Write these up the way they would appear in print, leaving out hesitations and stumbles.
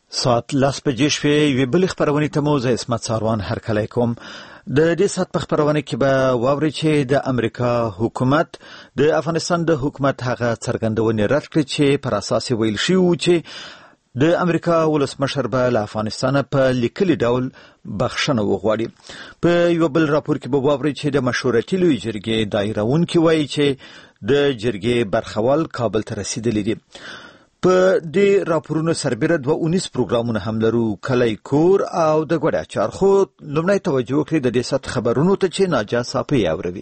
ساعت لاس بجې شوې یوې بلې خپرونې ته مو زه عصمت ساروان هرکلی کوم. د دې ساعت په خپرونه کې به واورئ چې د امریکا حکومت د افغانستان د حکومت هغه څرګندونې رد کړې چې پر اساس ویل شوي وو چې د امریکا ولسمشر به له افغانستان په لیکلي ډول بخښنه وغواړي. په یو بل راپور کې به واورئ چې د مشورتي لویې جرګې دایروونکي وایي چې د جرګې برخوال کابل ته رسیدلی دي. په دې راپورونو سربېره 19 پروګرامونه هم لرو، کلی کور او د ګوډه اچار. خو لومړی توجه وکړئ د دې ساعت خبرونو ته چې ناجا صافي اوروي.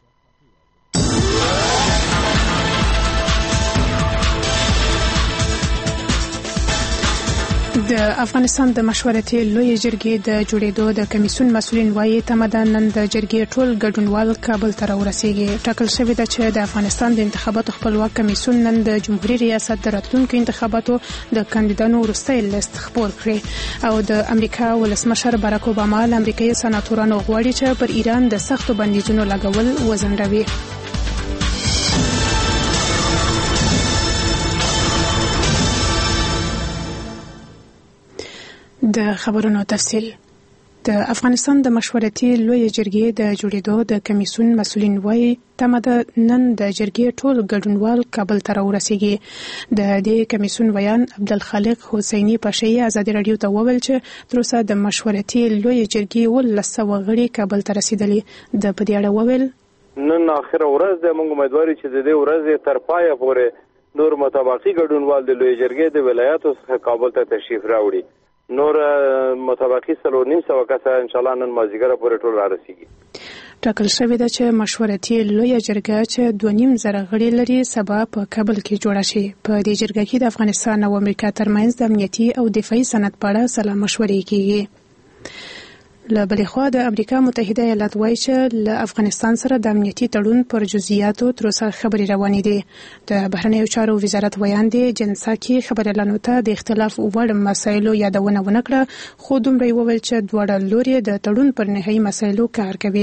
د افغانستان د مشورتي لویې جرګې د جوړېدو د کمیسیون مسؤلین وایي تمه نن د جرګې ټول ګډونوال کابل ته راورسیږي. ټاکل شوې ده چې د افغانستان د انتخاباتو خپلواک کمیسیون نن د جمهوریت ریاست د راتلونکو انتخاباتو د کاندیدانو وروستی لیست خپور کړي او د امریکا ولسمشر باراک اوباما له امریکایي سناتورانو غواړي چې پر ایران د سختو بندیزونو لګول وځنډوي. د خبرونو تفصیل. د افغانستان د مشورتي لویې جرګې د جوړېدو د کمیسیون مسؤلین وایي تمه ده نن د جرګې ټول ګډونوال کابل ته راورسیږي. د دې کمیسیون ویان عبدالخالق حسیني پاشایي ازادي راډیو ته وویل چې تر اوسه د مشورتي لویې جرګې 1900 غړي کابل ته رسیدلي. د په دې اړه وویل نن اخره ورځ د موږ امیدواري چې د دې ورځې تر پایه پورې نور متابقي ګډونوال د لویې جرګې د ولایاتو څخه کابل ته تشریف راوړي. نور متابقي 350 کسه ان شاء الله نن مازیګر پورې ټول رارسیږي. ټاکل شوې ده چې مشورتي لویه جرګه چې 2.5 غړي لري سبا په کابل کې جوړه شي. په دې جرګه کې د افغانستان او امریکا ترمنځ د امنیتي او دفاعي صنعت په اړه سلا مشورې کیږي. له بلې خوا د امریکا متحده ایالات وایي چې له افغانستان سره د امنیتي تړون پر جزئیاتو تر اوسه خبرې روانې دي. د بهرنیو چارو وزارت ویان دی جنساکي خبريالانو ته د اختلاف وړ مسایلو یادونه ونه کړه، خو دومره وویل چې دواړه لوري د تړون پر نهایي مسایلو کار کوي.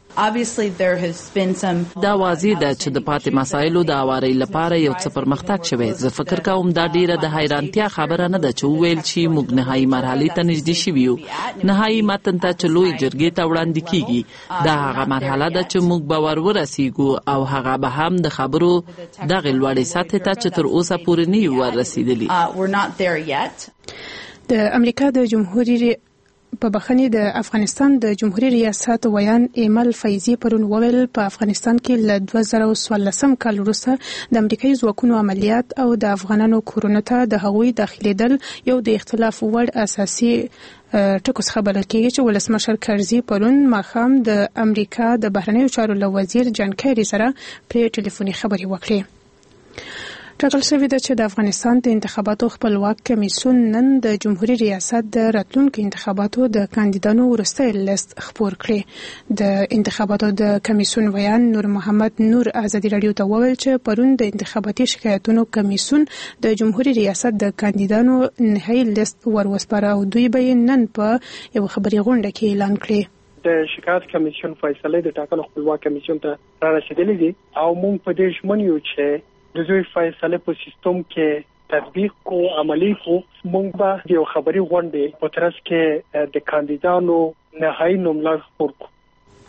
دا واضح ده چې د پاتې مسایلو د اواري لپاره یو څه پرمختګ شوی. زه فکر کوم دا ډیره د حیرانتیا خبره نه ده چې ویل چې موږ نهایي مرحله ته نږدې شوي یو. نهایي متن ته چې لوی جرګې ته وړاندې کیږي دا هغه مرحله ده چې موږ باور ورسیږو او هغه به هم د خبرو دغه لوړې سطح ته چې تر اوسه پورې نه ورسیدلی. د امریکا د جمهوریت په بخښنې د افغانستان د جمهوریت ریاست ویان ایمل فیضی پرون وویل په افغانستان کې له 2014 کال وروسته د امریکایي ځواکونو عملیات او د افغانانو کورونو ته د هغوی داخليدل یو د اختلاف وړ اساسي ټکو څخه بلل کېږي چې ولسمشر کرزي پرون ماښام د امریکا د بهرنیو چارو له وزیر جان کیری سره پر ټلیفوني خبرې وکړې. ټاکل شوې ده چې د افغانستان د انتخاباتو خپلواک کمیسیون نن د جمهوریت ریاست د راتلونکو انتخاباتو د کاندیدانو وروستی لیست خپور کړي. د انتخاباتو د کمیسیون ویان نور محمد نور ازادي راډیو ته وویل چې پرون د انتخاباتي شکایتونو کمیسیون د جمهوریت ریاست د کاندیدانو نهایي لیست وروسپاره او دوی به نن په یو خبري غونډه کې اعلان کړي. د شکایت کمیسیون فیصله د ټاکنو خپلواک کمیسیون ته را رسیدلې دي او موږ په دې ژمن یو چې د دوی فیصله په سیستم کې تطبیق کو عملی کو. موږ به یو خبري غونډه په ترڅ کې د کاندیدانو نهایي نوملړ خپور کو.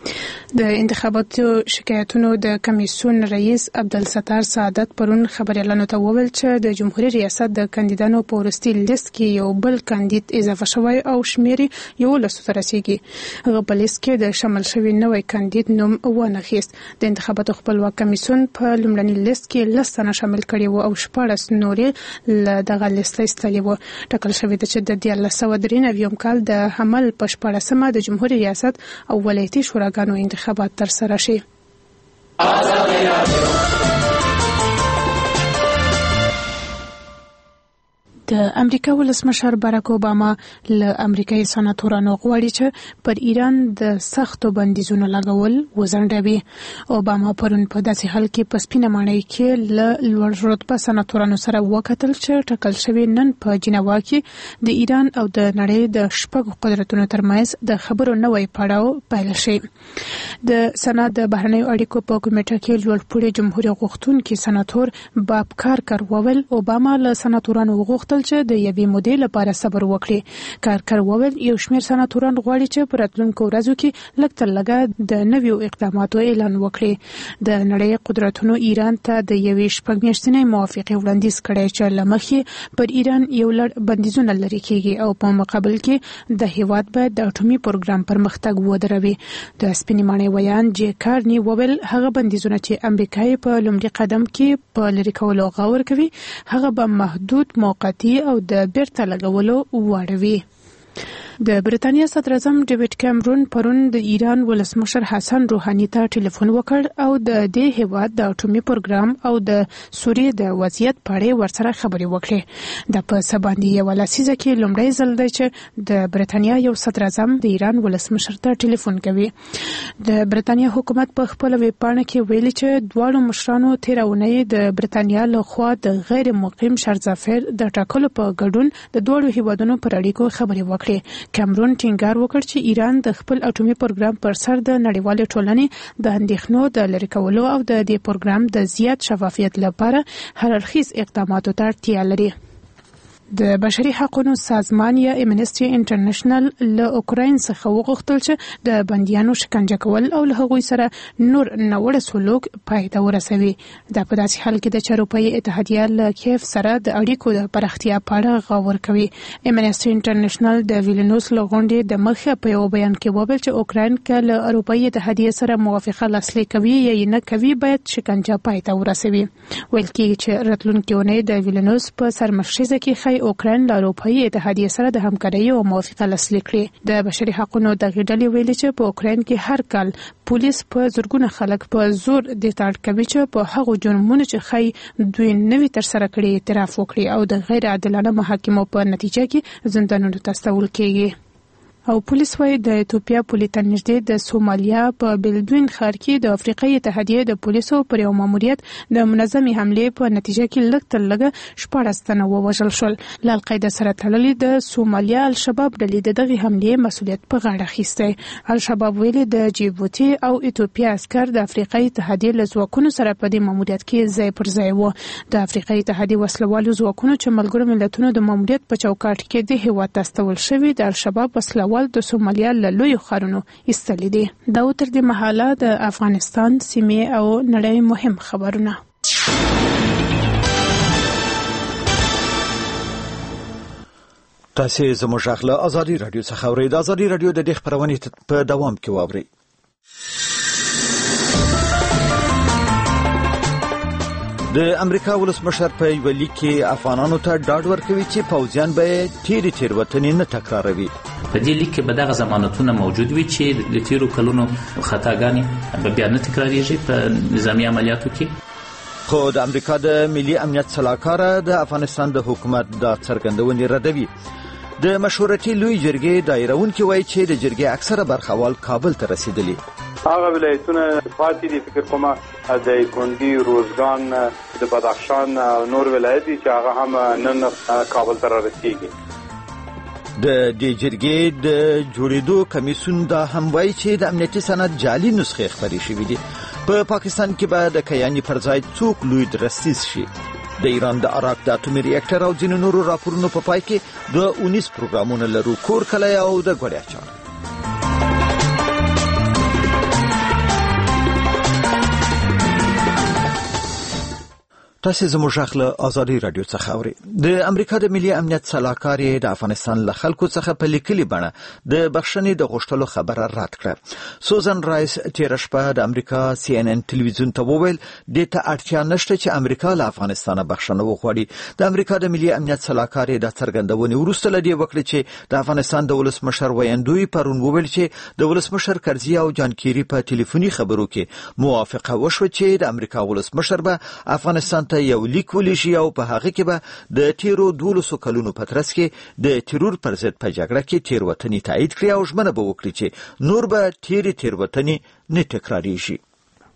د انتخاباتو شکایتونو د کمیسیون رئیس عبدالستار سعادت پرون خبريالانو ته وویل چې د جمهوریت ریاست د کاندیدانو په وروستي لیست کې یو بل کاندید اضافه شوی او شمیر یو لسو ته رسیږي. هغه په لیست کې د شامل شوی نوی کاندید نوم ونه خیست. د انتخاباتو خپلواک کمیسیون په لومړني لیست کې 10 تنه شامل کړي وو او 14 نورې له دغه لیست ایستلي وو. ټاکل شوی ده چې د 1993 کال د حمل په 14مه د جمهوریت ریاست او ولایتي شوراګانو انتخابات تر سره شي. د امریکا ولسمشر باراک اوباما له امریکایي سناتورانو غواړي چې پر ایران د سختو بندیزونو لګول وځنډوي. اوباما پرون په داسې حال کې په سپینه ماڼۍ کې له لوړ رتبه سناتورانو سره وکتل چې ټاکل شوی نن په جنیوا کې د ایران او د نړۍ د شپږ قدرتونو ترمنځ د خبرو نوی پړاو پیل شي. د سنات د بهرنیو اړیکو په کمیټه کې لوړپوړي جمهوریت غوښتونکي سناتور باب کارکر وویل اوباما له سناتورانو وغوښتل غوښتل چې د یوې مودې لپاره صبر وکړي. کارکر وویل یو شمېر سناتوران غواړي چې په راتلونکو ورځو کې لږ تر لږه د نویو اقداماتو اعلان وکړي. د نړۍ قدرتونو ایران ته د یوې شپږ میاشتنۍ موافقې وړاندیز کړی چې له مخې پر ایران یو لړ بندیزونه لرې کیږي او په مقابل کې د هیواد باید د اټومي پروګرام پرمختګ ودروي. د سپینې ماڼۍ ویان جې کارني وویل هغه بندیزونه چې امریکا په لومړي قدم کې په لرې کولو غور کوي هغه به محدود، موقتي او د بیرته لګولو واړوي. د بریتانیا صدر اعظم ډیوډ کیمرون پرون د ایران ولسمشر حسن روحاني ته ټلیفون وکړ او د دې هیواد د اټومي پروګرام او د سوریې د وضعیت په اړه ورسره خبرې وکړې. د په سباندې یو لسیزه کې لومړی ځل دی چې د بریتانیا یو صدر اعظم د ایران ولسمشر ته ټلیفون کوي. د بریتانیا حکومت په خپل ویب پاڼه کې ویلي چې دواړو مشرانو تیرونې د بریتانیا لخوا د غیر مقیم شرظافر د ټاکلو په ګډون د دوړو هیوادونو پر اړیکو خبرې وکړې. کیمرون ټینګار وکړ چې ایران د خپل اټومي پروګرام پر سر د نړیوالې ټولنې د اندېښنو د لرې کولو او د دې پروګرام د زیات شفافیت لپاره هر اړخیز اقداماتو ته اړتیا لري. د بشري حقوقو سازمان یا امنسټي انټرنیشنل له اوکراین څخه وغوښتل چې د بندیانو شکنجه کول او له هغوی سره نور ناوړه سلوک پای ته ورسوي. دا په داسې حال کې ده چې اروپایي اتحادیه له کیف سره د اړیکو د پراختیا په اړه غور کوي. امنسټي انټرنیشنل د ویلنوس له غونډې د مخه په یو بیان کې وویل چې اوکراین که له اروپایي اتحادیه سره موافقه لاسلیک کوي یا نه کوي باید شکنجه پای ته ورسوي. ویل کېږي چې راتلونکې اونۍ د ویلنوس په سرمشریزه کې اوکراین له اروپایي اتحادیه سره د همکارۍ او موافقه لاسلیک کړي. د بشري حقوقو د غړي ویلي چې په اوکراین کې هر کال پولیس په زورګونه خلک په زور د تاړ کوي چې په هغو جرمونو چې خی دوی نوي تر سره کړي اعتراف وکړي او د غیر عادلانه محاکمو په نتیجه کې زندانونو ته استول کیږي. او پولیس وايي د ایتوپیا پولیس ته نږدې د سومالیا په بلدوین ښار کې د افریقایي اتحادیې د پولیسو پر یو ماموریت د منظمې حملې په نتیجه کې لږ تر لږه 14 تنه ووژل شول. له القاعده سره تړلې د سومالیا الشباب ډلې د دغې حملې مسؤلیت په غاړه اخیستی. الشباب ویلي د جیبوتي او ایتوپیا عسکر د افریقایي اتحادیې له ځواکونو سره په دې ماموریت کې ځای پر ځای وو. د افریقایي اتحادیې وسلوالو ځواکونو چې ملګرو ملتونو د ماموریت په چوکاټ کې د هیواد ته استول شوي د الشباب وسلوال د سومالیا له لویو ښارونو ایستلي دي. دا تر دې مهاله د افغانستان سیمې او نړۍ مهم خبرونه. تاسو زموږ غږ له ازادي رادیو څخه اورئ. د ازادي رادیو د دې خبرونه په دوام کې واورئ. د امریکا ولسمشر په یو لیک کې افغانانو ته ډاډ ورکوي چې پوځیان به تیروتنې نه تکراروي. په دې لیک کې به دغه ضمانتونه موجود وي چې د تیرو کلونو خطاګانې به بیا نه تکراریږي په نظامي عملیاتو کې. خو د امریکا د ملي امنیت سلاکار د افغانستان د حکومت د څرګندونې ردوي. د مشورتي لوی جرګې دایرونکو وایي چې د جرګې اکثره برخوال کابل ته رسیدلي. هغه ولایتونه پاتې دي فکر کوم د کندی، روزګان، د بدخشان نور ولایت چې هغه هم نن کابل ته رسیدي. د دې جرګې د جوړېدو کمیسیون دا هم وایي چې د امنیتي سند جعلي نسخې خپرې شوې دي. په پاکستان کې به د کیانی پر ځای څوک لوی درستیز شي. د ایران د عراق د اټومي ریاکټر او ځینو نورو راپورونو په پای کې د 19 پروګرامونو لرو کور کلی او د ګوړیا چار. تاسو زموږ غږ له ازادي رادیو څخه اورئ. د امریکا د ملي امنیت سلاکار د افغانستان له خلکو څخه په لیکلي بڼه د بخښنې د غوښتلو خبره رد کړه. سوزن رایس تیر شپه د امریکا CNN ټلویزیون ته وویل د ته اړتیا نشته چې امریکا له افغانستان بخښنه وغواړي. د امریکا د ملي امنیت سلاکار د څرګندونې وروسته لدی وکړي چې د افغانستان د ولسمشر ویاندوی پرون وویل چې د ولسمشر کرزي او جان کیری په ټلیفوني خبرو کې موافقه وشوه چې د امریکا ولسمشر به افغانستان ته یو لیک ولیږي او په هغه کې به د تیرو 12 کلونو په ترڅ کې د تیرور پر ضد په جګړه کې تیروتنې تایید کړي او ژمنه به وکړي چې نور به تیروتنې نه تکراریږي.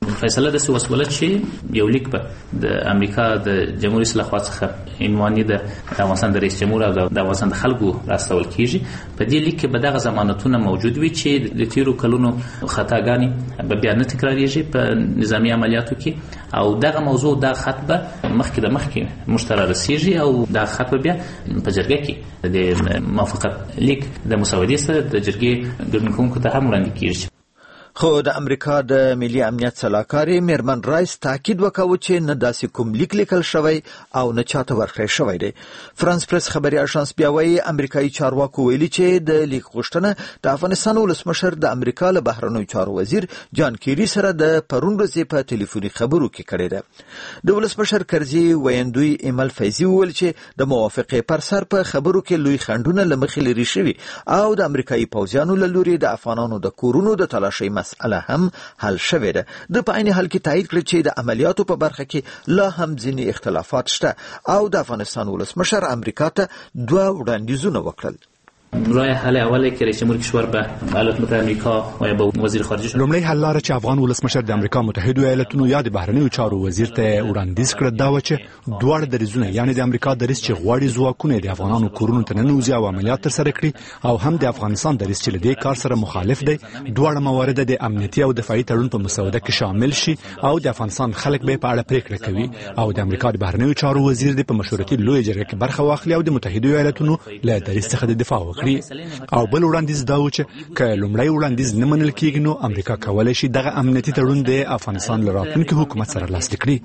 فیصله د وسوله چې یو لیک په د امریکا د جمهوریت اسلام څخه عنواني د افغانستان د رئیس جمهور او د افغانستان د خلکو راستول کیږي. په دې لیک کې به دغه ضمانتونه موجود وي چې د تیرو کلونو خطاګانې به بیا نه تکراریږي په نظامی عملیاتو کې، او دغه موضوع د خط به مخکې مشترک رسیږي او د خط بیا په جرګه کې د موافقت لیک د مسودې سره د جرګې ګډونکو ته هم وړاندې کیږي. خو د امریکا د ملي امنیت سلاکاري میرمن رایس تاکید وکاوه چې نه داسې کوم لیک لیکل شوی او نه چاته ورکړی شوی دی. فرانس پریس خبري اژانس بیا وایي امریکایي چارواکو ویلي چې د لیک غوښتنه د افغانستان ولسمشر د امریکا له بهرنیو چارو وزیر جان کیری سره د پرون ورځې په ټلیفوني خبرو کې کړې ده. د ولسمشر کرزي ویندوی ایمل فیضي وویل چې د موافقې پر سر په خبرو کې لوی خنډونه له مخې لري شوي او د امریکایي پوځیانو له لوري د افغانانو د کورونو د تلاشۍ مسأله هم حل شوې ده. د په عین حال کې تایید کړ چې د عملیاتو په برخه کې لا هم ځینې اختلافات شته او د افغانستان ولسمشر امریکا ته 2 وړاندیزونه وکړل. راه حل اوله کې رئیس جمهور کشور به ایالات متحده امریکا او به وزیر خارجه لومړی حل لاره چې افغان ولسمشر د امریکا متحده ایالاتونو یا د بهرنیو چارو وزیر ته وړاندیز کړ دا و چې دواړه دریځونه یعنی د امریکا دریځ چې غواړي ځواکونه د افغانانو کورونو ته ننوځي او عملیات ترسره کړي او هم د افغانستان دریځ چې د کار سره مخالف دی دواړه موارد د امنیتي او دفاعي تړون په مسوده کې شامل شي او د افغانستان خلک به په اړه پریکړه کوي او د امریکا د بهرنیو چارو وزیر د په مشورتي لوی جرګه کې برخه واخلي او د متحده ایالاتونو له دریځ څخه د دفاع وکړي. او بل وړاندیز دا و چې که لومړی وړاندیز نه منل کیږي نو امریکا کولای شي دغه امنیتي تړون د افغانستان له راتلونکي حکومت سره لاسلیک کړي.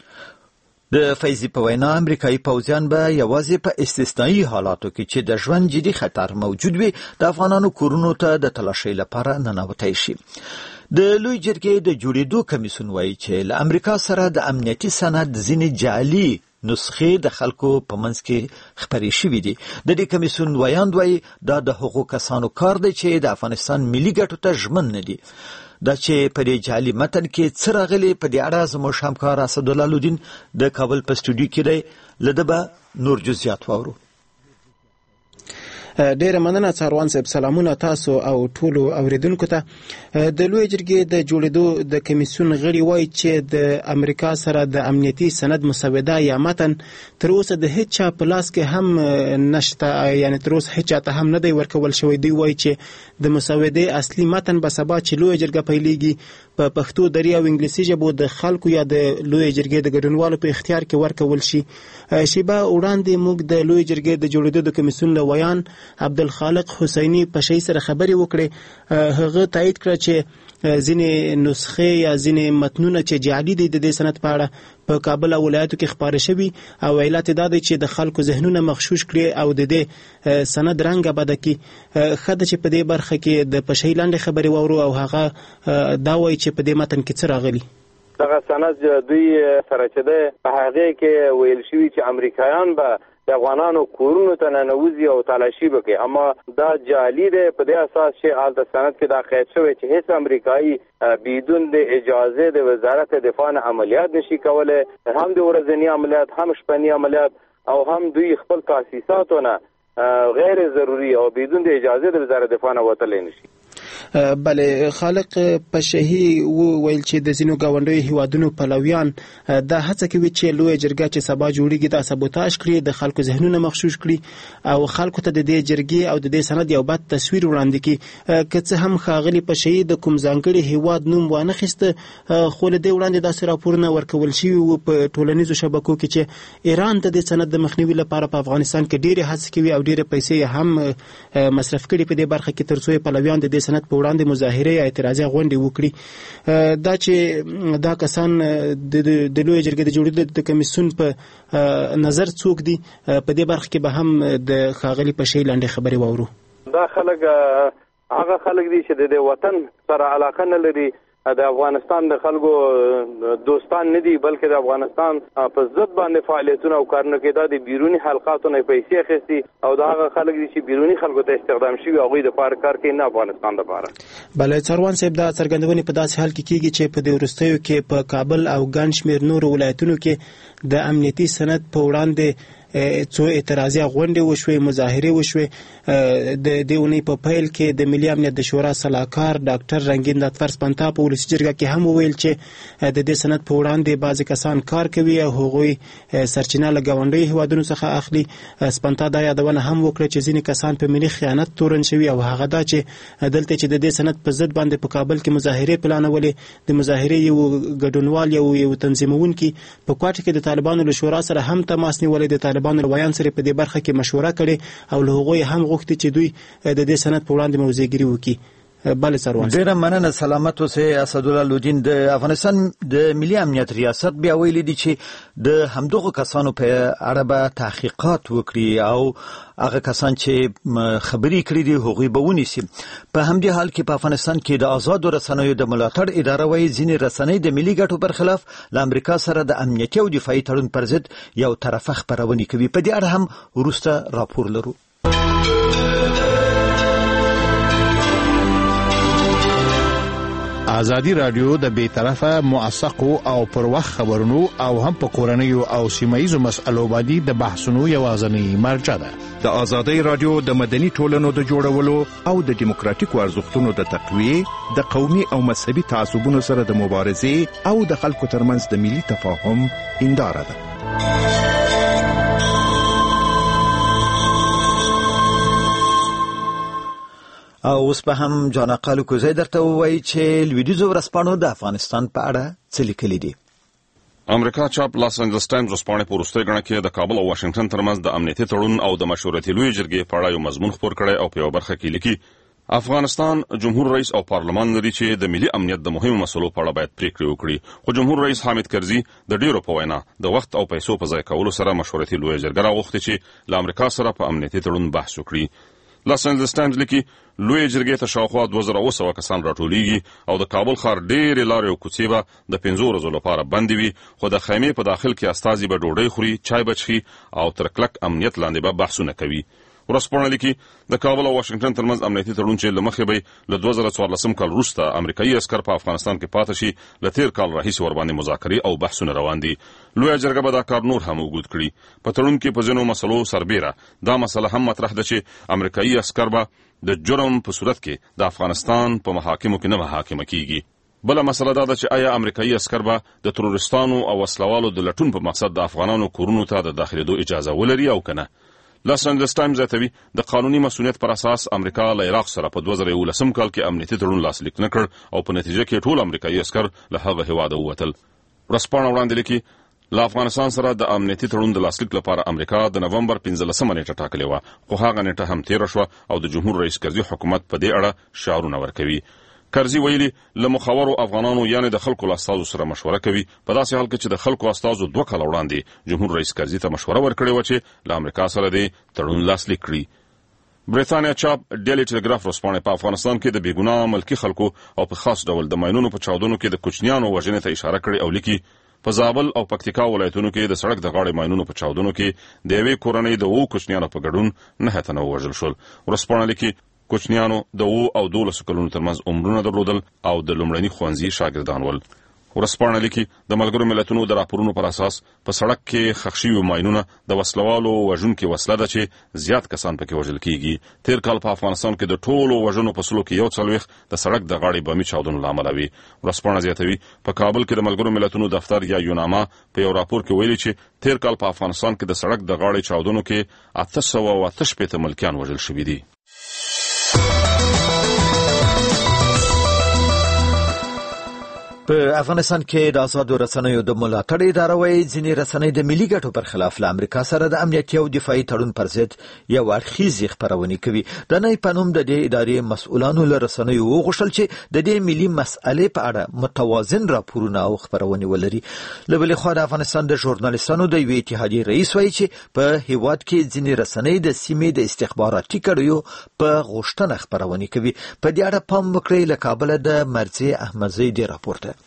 د فیضي په وینا امریکایي پوځیان به یوازې په استثنایی حالاتو کې چې د ژوند جدي خطر موجود وي د افغانانو کورونو ته د تلاشۍ لپاره ننوتای شي. د لوی جرګې د جوړېدو کمیسیون وایي چې له امریکا سره د امنیتي سند ځینې جعلي نسخې د خلکو په منځ کې خپرې شوې دي. د دې کمیسیون ویاند وایي دا د هغو کسانو کار دی چې د افغانستان ملي ګټو ته ژمن نه دي. دا چې په دې جعلي متن کې څه راغلي په دې اړه زموږ همکار اسدالله لودین د کابل په سټوډیو کې دی له ده به نور جزئیات واورو. ډیره مننه څاروان صاحب. سلامونه تاسو او ټولو اوریدونکو ته. د لوی جرګې د جوړېدو د کمیسیون غړي وایي چې د امریکا سره د امنیتي سند مسوده یا متن تر اوسه د هیڅ چا په لاس کې هم نشته، یعنی تر اوسه هیڅ چاته هم نه دی ورکول شوی. دی وایي چې د مسودې اصلي متن به سبا چې لوی جرګه پیلېږي په پښتو دري او انګلیسي ژبو د خلکو یا د لوی جرګې د ګډونوالو په اختیار کې ورکول شي. شیبه وړاندې موږ د لوی جرګې د جوړېدو د کمیسیون له ویان عبدالخالق حسینی په شی سره خبرې وکړې. هغه تایید کړ چې ځینې نسخې یا ځینې متنونه چې جعلي دي د دې سند په اړه په کابل او ولایتو کې خپاره شوي او علت دا دی چې د خلکو ذهنونه مغشوش کړي او د دې سند رنګ بده کړي. ښه ده چې په دې برخه کې د پشي لاندې خبرې واورو او هغه دا وایي چې په دې متن کې څه راغلي. دغه سند دوی سره چې ده په هغه کې ویل شوي چې امریکایان به د افغانانو کورونو ته ننوځي او تلاشي وکړي، اما دا جعلي دی په دې اساس چې هلته سند کې دا قید شوی چې هیڅ امریکایي بدون د اجازه د وزارت دفاع نه عملیات نشي کولای، هم د ورځني عملیات هم شپني عملیات او هم دوی خپل تاسیساتونه غیر ضروري او بدون د اجازه د وزارت دفاع نه وتلی نشي. بله خالق پشهی ویل چې د ځینو ګاونډیو هیوادونو پلویان دا هڅه کوي چې لوی جرګه چې سبا جوړیږي دا سبوتاژ کړي، د خلکو ذهنونه مغشوش کړي او خلکو ته د دې جرګې او د دې سند یو بد تصویر وړاندې کړي. که څه هم ښاغلي پشهی د کوم ځانګړي هیواد نوم وانه خسته، خو له دې وړاندې داسې راپورونه ورکول شوي په ټولنیزو شبکو کې چې ایران د دې سند د مخنیوي لپاره په افغانستان کې ډېرې هڅې کوي او ډېرې پیسې هم مصرف کړي په دې برخه کې تر څو پلویان د دې سند په وړاندې مظاهره یا اعتراضي غونډې وکړي. دا چې دا کسان د لوی جرګې د جوړېدو د کمیسیون په نظر څوک دي په دې برخه کې به هم د ښاغلي پشهی لاندې خبرې واورو. دا خلک هغه خلک دي چې د وطن سره علاقه نه لري، د افغانستان د خلکو دوستان نه دي، بلکې د افغانستان په ضد باندې فعالیتونه او کارونه کې دا د بیروني حلقاتو نه پیسې اخیستي او دا هغه خلک دي چې بیروني خلکو ته استخدام شوي هغوی د پاره کار کوي، نه افغانستان د پاره. بله څاروان صاحب دا څرګندونې په داسې حال کې کیږي چې په دې وروستیو کې په کابل او ګڼ شمېر نورو ولایتونو کې د امنیتي سند په وړاندې څو اعتراضي غونډې وشوې، مظاهرې وشوې. د دې اونۍ په پیل کې د ملي امنیت د شورا سلاکار ډاکټر رنگین داتور سپنتا په ولسي جرګه کې هم وویل چې د دې سند په وړاندې بعضې کسان کار کوي او هغوی سرچینه له ګاونډیو هیوادونو څخه اخلي. سپنتا دا یادونه هم وکړه چې ځینې کسان په ملي خیانت تورن شوي او هغه دا چې دلته چې د دې سند په ضد باندې په کابل کې مظاهرې پلانولې، د مظاهرې یو ګډونوال یو تنظیمونکي په کوټه کې د طالبانو له شورا سره هم تماس نیولې، د طالبانو روایان سره په دې برخه کې مشوره کړې او له هغوی هم غوښتي چې دوی د دې سند په وړاندې موضوعګري وکړي. بله سروان ډیره مننه. سلامت اوسئ. اسدالله لودین د افغانستان د ملي امنیت ریاست بیا ویلي دي چې د همدغه کسانو په اړه به تحقیقات وکړي او هغه کسان چې خبري کړي دي هغوی به ونیسي. په همدې حال کې په افغانستان کې د آزادو رسنیو د ملاتړ اداره وايي ځینې رسنۍ د ملي ګټو پر خلاف له امریکا سره د امنیتي او دفاعي تړون پر ضد یو طرفه خپرونې کوي. په دې اړه هم وروسته راپور لرو. ازادي رادیو د بیطرفه موثقو او پر وخت خبرونو او هم په کورنیو او سیمایي مسألو باندې د بحثونو یوازینی مرجع ده. د ازادي رادیو د مدني ټولنو د جوړولو او د دیموکراتیکو ارزښتونو د تقویه، د قومي او مذهبي تعصبونو سره د مبارزې او د خلکو ترمنځ د ملي تفاهم هنداره ده. او اوس په هم جانا قالو کوزی درته وایي چې لویدیځو ورځپاڼو د افغانستان په اړه څه لیکلي دي. امریکا چاپ لاس انجلس ټایمز ورځپاڼې په وروستۍ ګڼه کې د کابل او واشنگټن ترمنځ د امنیتي تړون او د مشورتي لویې جرګې په اړه یو مضمون خپور کړی او په یوه برخه کې لیکي افغانستان جمهور رئیس او پارلمان لري چې د ملي امنیت د مهمو مسلو په اړه باید پریکړې وکړي، خو جمهور رئیس حامد کرزي د ډیرو په وینا د وخت او پیسو په ضایع کولو سره مشورتي لویې جرګه راغوښتې چې له امریکا سره په امنیتي تړون بحث وکړي. لاس انجلس ټایمز لیکي لویې جرګې ته شاوخوا 2700 کسان راټولیږي او د کابل ښار ډېرې لارې او کوڅې به د 5 ورځو لپاره بندې وي، خو د خیمې په داخل کې استازي به ډوډۍ خوري، چای به څښي او تر کلک امنیت لاندې به بحثونه کوي. ورځپاڼه لیکي د کابل او واشنگټن ترمنځ امنیتي تړون چې له مخې به له 2014 کال وروسته امریکایي عسکر په افغانستان کې پاتې شي، له تیر کال راهیسې ورباندې مذاکرې او بحثونه روان دي. لویه جرګه به دا کار نور هم وګود کړي. په تړون کې په ځینو مسلو سربیره دا مسله هم مطرح ده چې امریکایي عسکر به د جرم په صورت کې د افغانستان په محاکمو کې نه محاکمه کیږي. بله مسله دا ده چې آیا امریکایي عسکر به د تروریستانو او وسلوالو د لټون په مقصد د افغانانو کورونو ته د داخلېدو اجازه ولري او کنه. لاس انجلس ټایمز زیاتوي د قانوني مسؤلیت پر اساس امریکا له عراق سره په 2011 کال کې امنیتي تړون لاسلیک نه کړ او په نتیجه کې ټول امریکایي عسکر له هغه هیواده ووتل. ورځپاڼه وړاندې لیکي له افغانستان سره د امنیتي تړون د لاسلیک لپاره امریکا د نومبر 15 نیټه ټاکلې وه، خو هغه نیټه هم تیره شوه او د جمهور رئیس کرزي حکومت په دې اړه شعارونه ورکوي. کرزي ویلي له مخاورو افغانانو یعنی د خلکو له استازو سره مشوره کوي، په داسې حال کې چې د خلکو استازو 2 کاله وړاندې جمهور رئیس کرزي ته مشوره ورکړې وه چې له امریکا سره د تړون لاسلیک کړي. بریتانیا چاپ ډیلی ټلګراف ورځپاڼې په افغانستان کې د بېګناه ملکي خلکو او په خاص ډول د ماینونو په چاودنو کې د کوچنیانو وژنې ته اشاره کړې او لیکي په زابل او پکتیکا ولایتونو کې د سړک د غاړې ماینونو په چاودنو کې د یوې کورنۍ د 2 کوچنیانو په ګډون 9 تنه ووژل شول. ورځپاڼه لیکي کوچنیانو د 2 او 12 کلونو ترمنځ عمرونه درلودل او د لومړني ښوونځي شاګردان ول. ورځپاڼه لیکي د ملګرو ملتونو د راپورونو پر اساس په سړک کې ښخ شوي ماینونه د وسلوالو وژونکې وسله ده چې زیات کسان پکې وژل کیږي. تیر کال په افغانستان کې د ټولو وژنو په سلو کې 40 د سړک د غاړې بمي چاودنو له امله وي. ورځپاڼه زیاتوي په کابل کې د ملګرو ملتونو دفتر یا یوناما په یو راپور کې ویلي چې تیر کال په افغانستان کې د سړک د غاړې چاودنو کې 888 ملکیان وژل شوي دي. په افغانستان کې د آزادو رسنیو د ملاتړ اداره وايي ځینې رسنۍ د ملي ګټو پر خلاف له امریکا سره د امنیتي او دفاعي تړون پر ضد یو اړخیزې خپرونې کوي. د نئی په نوم د دې ادارې مسؤلانو له رسنیو وغوښتل چې د دې ملي مسئلې په اړه متوازن راپورونه او خپرونې ولري. له بلې خوا د افغانستان د ژورنالیستانو د یوې اتحادیې رئیس وایي چې په هیواد کې ځینې رسنۍ د سیمې د استخباراتي کړیو په غوښتنه خپرونې کوي. په دې اړه پام وکړئ. له کابله د مرزي احمدزی دی راپور ده.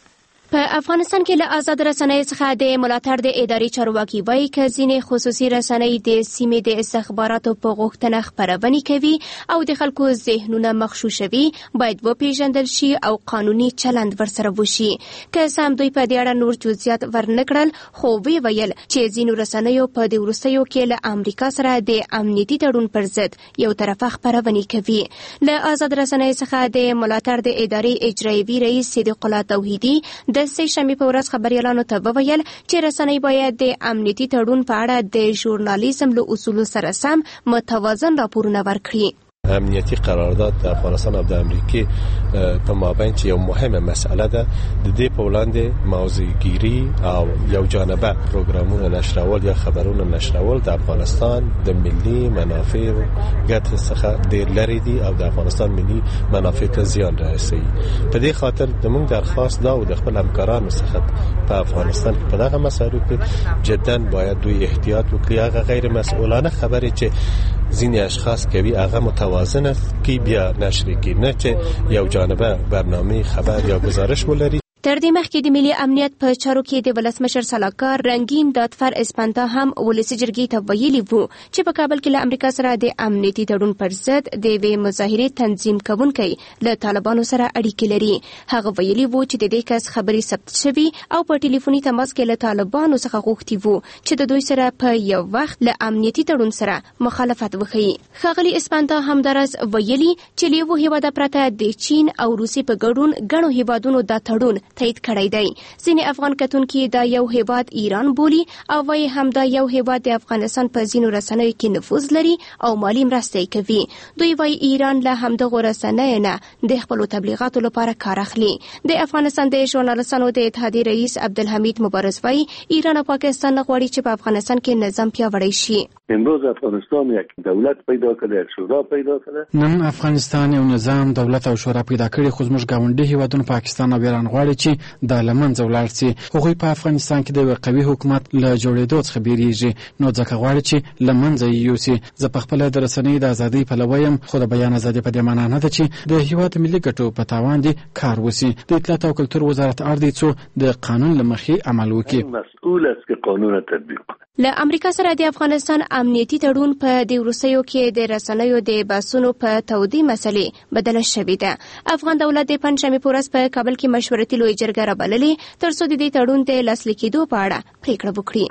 په افغانستان کې له آزاد رسنۍ څخه د ملاتړ د اداري چارواکي وایي چې ځینې خصوصي رسنۍ د سیمې د استخباراتو په غوښتنه خپرونې کوي او د خلکو ذهنونه مغشوشوي، باید وپیژندل شي او قانوني چلند ورسره وشي. که سم دوی په دې اړه نور جزئیات ورنکړل، خو وی ویل چې ځینو رسنیو په د وروستیو کې له امریکا سره د امنیتي تړون پر ضد یو طرفه خپرونې کوي. له آزاد رسنۍ څخه د ملاتړ د اداري اجرایوي رئیس صدیق الله توحیدي د سې شنبې په ورځ خبريالانو ته وویل چې رسنۍ باید د امنیتي تړون په اړه د ژورنالیزم له اصولو سره سم متوازن راپورونه ورکړي. امنیتی قرارداد د افغانستان او د امریکا په مابین چې یو مهمه مسئله ده، د دې په وړاندې موضوعګیری او یو جانبه پروګرامونه نشرول یا خبرونه نشرول د افغانستان د ملي منافع ګټه څخه ډیر لري دي او د افغانستان ملي منافع ته زیان رسوي. په دې خاطر زموږ درخواست دا و د خپل همکارانو څخه په افغانستان کې په دغه مسایلو کې جدا باید دوی احتیاط وکړي. هغه غیر مسئولانه خبرې چې ځینې اشخاص کوي هغه متوازن کی بیا نشر کی، نه چې یو جانبه برنامه خبر یا گزارش ولري. تر دې مخکې د ملي امنیت په چارو کې د ولسمشر سلاکار رنگین دادفر اسپانتا هم ولسي جرګې ته ویلي وو چې په کابل کې له امریکا سره د امنیتي تړون پر ضد د یوې مظاهرې تنظیم کوونکی له طالبانو سره اړیکې لري. هغه ویلي وو چې د دې کس خبرې ثبت شوي او په ټلیفوني تماس کې له طالبانو څخه غوښتي وو چې د دوی سره په یو وخت له امنیتي تړون سره مخالفت وکړي. ښاغلي اسپانتا همدارس ویلي چې له یو هیواده پرته د چین او روسي په ګډون ګڼو هیوادونو دا تړون تایید کړی دی. ځینې افغان کتونکي دا یو هیواد ایران بولي او وايي هم دا یو هیواد د افغانستان په ځینو رسنیو کې نفوذ لري او مالی مرستې کوي. دوی وايي ایران له همدغو رسنیو نه د خپلو تبلیغاتو لپاره کار اخلي. د افغانستان د ژورنالستانو د اتحادیې رئیس عبدالحمید مبارز وايي ایران او پاکستان غواړي چې په افغانستان کې نظام پیاوړی شي. امروز افغانستان یک دولت پیدا کرده، یک شورا پیدا کرده. نن افغانستان یو نظام، دولت او شورا پیدا کړي، خو زموږ ګاونډي هیوادونو پاکستان او ایران غواړي چې د لمنځه ولاړ شي. هغوی په افغانستان کې د یو قوي حکومت له جوړېدو څخه بیریږي، نو ځکه غواړي چې لمنځه یې یوسي. زه په خپله د رسنیو د ازادۍ پلوی یم، خو د بیان ازادي په دې معنا نه ده چې د هیواد ملي ګټو په تاوان دي کار وسي. د اطلاعات او کلتور وزارت اړ دی څو د قانون له مخې عمل وکړي. مسئول است که قانون تطبیق کنه. له امریکا سره د افغانستان امنیتي تړون په د وروستیو کې د رسنیو د بحثونو په تودې مسلې بدله شوې ده. افغان دولت د پنځمې په ورځ په کابل کې مشورتي لویه جرګه رابللې تر څو د دې تړون د لاسلیک کېدو په اړه پریکړه وکړي.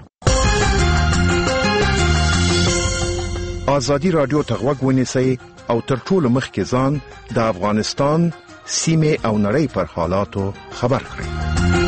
ازادي رادیو ته غوږ ونیسئ او تر ټولو مخکې ځان د افغانستان سیمې او نړۍ پر حالاتو خبر کړئ.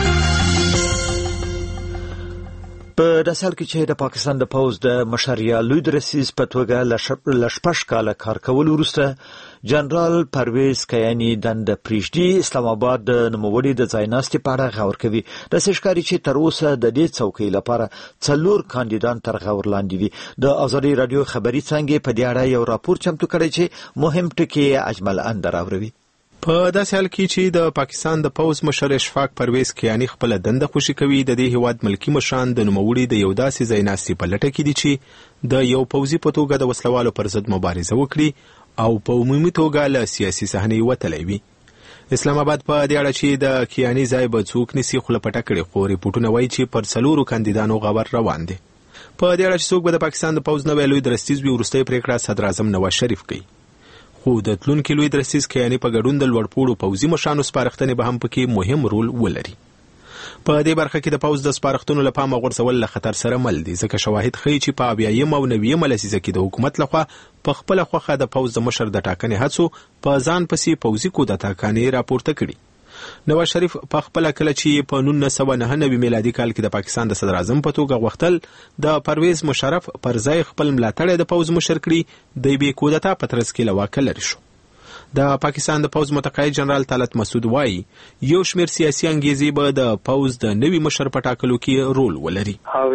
په داسال کې چې د پاکستان د پوز د مشریا لوی درسیز په توګه لشپش کاله کار کول وروسته جنرال پرویز کیانی دند پریشدي اسلام آباد د نوموړي د ځایناستي په اړه غور کوي. د سشکاري چې تر اوسه د دې څوکۍ لپاره 4 کاندیدان تر غور لاندې دي. د ازادي رادیو خبري څنګه په دې اړه یو راپور چمتو کړی چې مهم ټکي اجمل اندر اوروي. په داسې حال کې چې د پاکستان د پوز مشر اشفاق پرویز کیانی خپل دنده خوشي کوي، د دې هیواد ملکی مشران د نوموړي د یو داسې ځایناستي په لټه کې دي چې د یو پوزي په توګه د وسلوالو پر ضد مبارزه وکړي او په عمومي توګه له سیاسي صحنې وتلی وي. اسلام آباد په دې اړه چې د کیانی ځای به څوک نیسي خوله پټه کړي، خو ریپورټونه وایي چې پر 4 کاندیدانو غور روان دي. په دې اړه چې څوک به د پاکستان د پوز نوی لوی درستیز وي، وروستۍ پریکړه صدر اعظم نواز شریف کوي. خو د تلونکي لوی درستیز کیانی په ګډون د لوړپوړو پوځي مشرانو سپارښتنې به هم پکې مهم رول ولري. په دې برخه کې د پوز د سپارښتنو له پامه غورځول له خطر سره مل دي، ځکه شواهد ښیي چې په 80 او 90 لسیزه کې د حکومت لخوا په خپله خوښه د پوز د مشر د ټاکنې هڅو په ځان پسې پوځي کودتاګانې راپورته کړي. نواز شریف په خپل کله چې په 1999 میلادي کال کې د پاکستان د صدر اعظم په توګه غوښتل د پرویز مشرف پر ځای خپل ملاتړی د پوز مشر کړي، د یوې کودتا په ترڅ کې له واکه لرې شو. د پاکستان د پوز متقاعد جنرال طلعت مسعود وایي یو شمېر سیاسي انګیزې به د پوز د نوي مشر په ټاکلو کې رول ولري.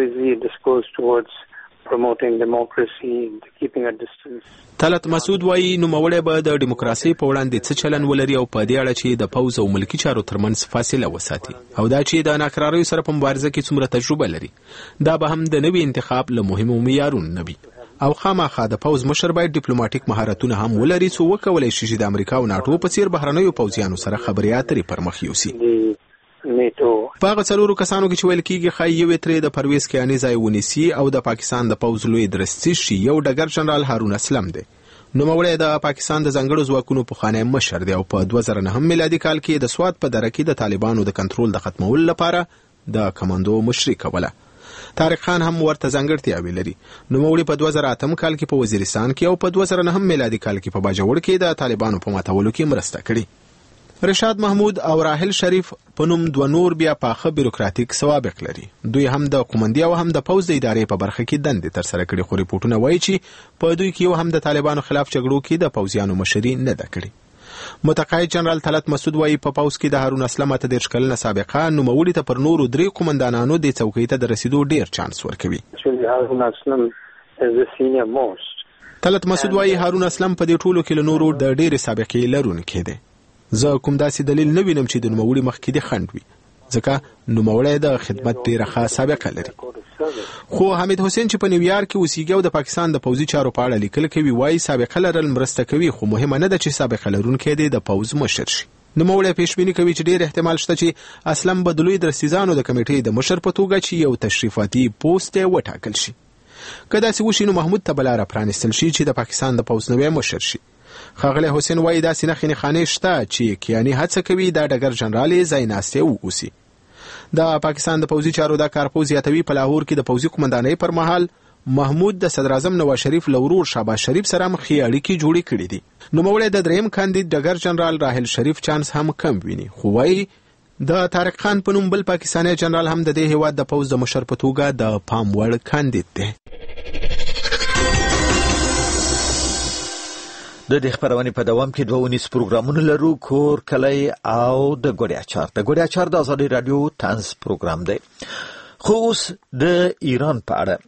طلعت مسعود وایي نوموړی به د ډیموکراسۍ په وړاندې څه چلن ولري او په دې اړه چې د پوز او ملکي چارو ترمنځ فاصله وساتي او دا چې د ناکراریو سره په مبارزه کې څومره تجربه لري. دا به هم د نوي انتخاب له مهمو معیارونو نه وي او خامخا د پوز مشر باید ډیپلوماټیک مهارتونه هم ولري څو وکولای شي چې د امریکا او ناټو په څیر بهرنیو پوځیانو سره خبرې اترې پر مخ یوسي. په هغه څلورو کسانو کې چې ویل کېږي ښایي یو ترې د پرویز کیاني ځای ونیسي او د پاکستان د پوځ لوی درستي شي یو ډګر جنرال هارون اسلم دی. نوموړی د پاکستان د ځانګړو ځواکونو پخوانی مشر دی او په 2009 میلادي کال کې د سوات په دره کې د طالبانو د کنټرول د ختمولو لپاره د کمانډو مشري کوله. طارق خان هم ورته ځانګړتیاوې لري. نوموړی په 2008 کال کې په وزیرستان کې او په 2009 میلادي کال کې په باجوړ کې د طالبانو په ماتولو کې مرسته کړې. رشاد محمود او راحل شریف په نوم دوه نور بیا پاخه بیروکراتیک سوابق لري. دوی هم د قومندي او هم د پوز د ادارې په برخه کې دندې تر سره کړې، خو ریپورتونه وایي چې په دوی کې یو هم د طالبانو خلاف جګړو کې د پوزیانو مشري نه ده کړې. متقاعد جنرال طلعت مسعود وایي په پوز کې د هارون اسلم ته 10 کلنه سابقه نوموړي ته پر نورو 3 قومندانانو د څوکۍ ته د رسیدو ډیر چانس ورکوي. طلعت مسعود وایي هارون اسلم په دې ټولو کې له نورو د ډېرې سابقې لرونکی دی. زه کوم داسې دلیل نه وینم چې د نوموړي مخکې د خند وي، ځکه نوموړی د خدمت ډېره ښه سابقه لري. خو حمید حسین چې په نیویارک کې اوسېږي او د پاکستان د پوځي چارو په اړه لیکل کوي وایي سابقه لرل مرسته کوي، خو مهمه نه ده چې سابقه لرونکی دی د پوځ مشر شي. نوموړی پیشبیني کوي چې ډېر احتمال شته چې اسلم به د لوی درستیزانو د کمیټې د مشر په توګه چې یو تشریفاتي پوسټ یې وټاکل شي. که داسې وشي نو محمود ته به لاره پرانیستل شي چې د پاکستان د پوځ نوی مشر شي. ښاغلی حسین وایي داسې نښې نښانې شته چې کیاني هڅه کوي دا ډګر جنرال یې ځای ناستې واوسي. د پاکستان د پوځي چارو دا کارپوه زیاتوي په لاهور کې د پوځي قومندانۍ پر مهال محمود د صدر اعظم نواز شریف له ورور شهباز شریف سره هم ښې اړیکې جوړې کړې دي. نوموړی د دریم کاندید ډګر جنرال راحل شریف چانس هم کم ویني، خو وایي د طارق خان په نوم بل پاکستاني جنرال هم د دې هیواد د پوځ د مشر په توګه د پام وړ کاندید دی. د دې خبرونې په دوام کې 2 پروګرامونه لرو، کور کلی او د ګوډي اچار. د ګوډي اچار د ازادي رادیو طنز پروګرام دی. خو اوس د ایران په اړه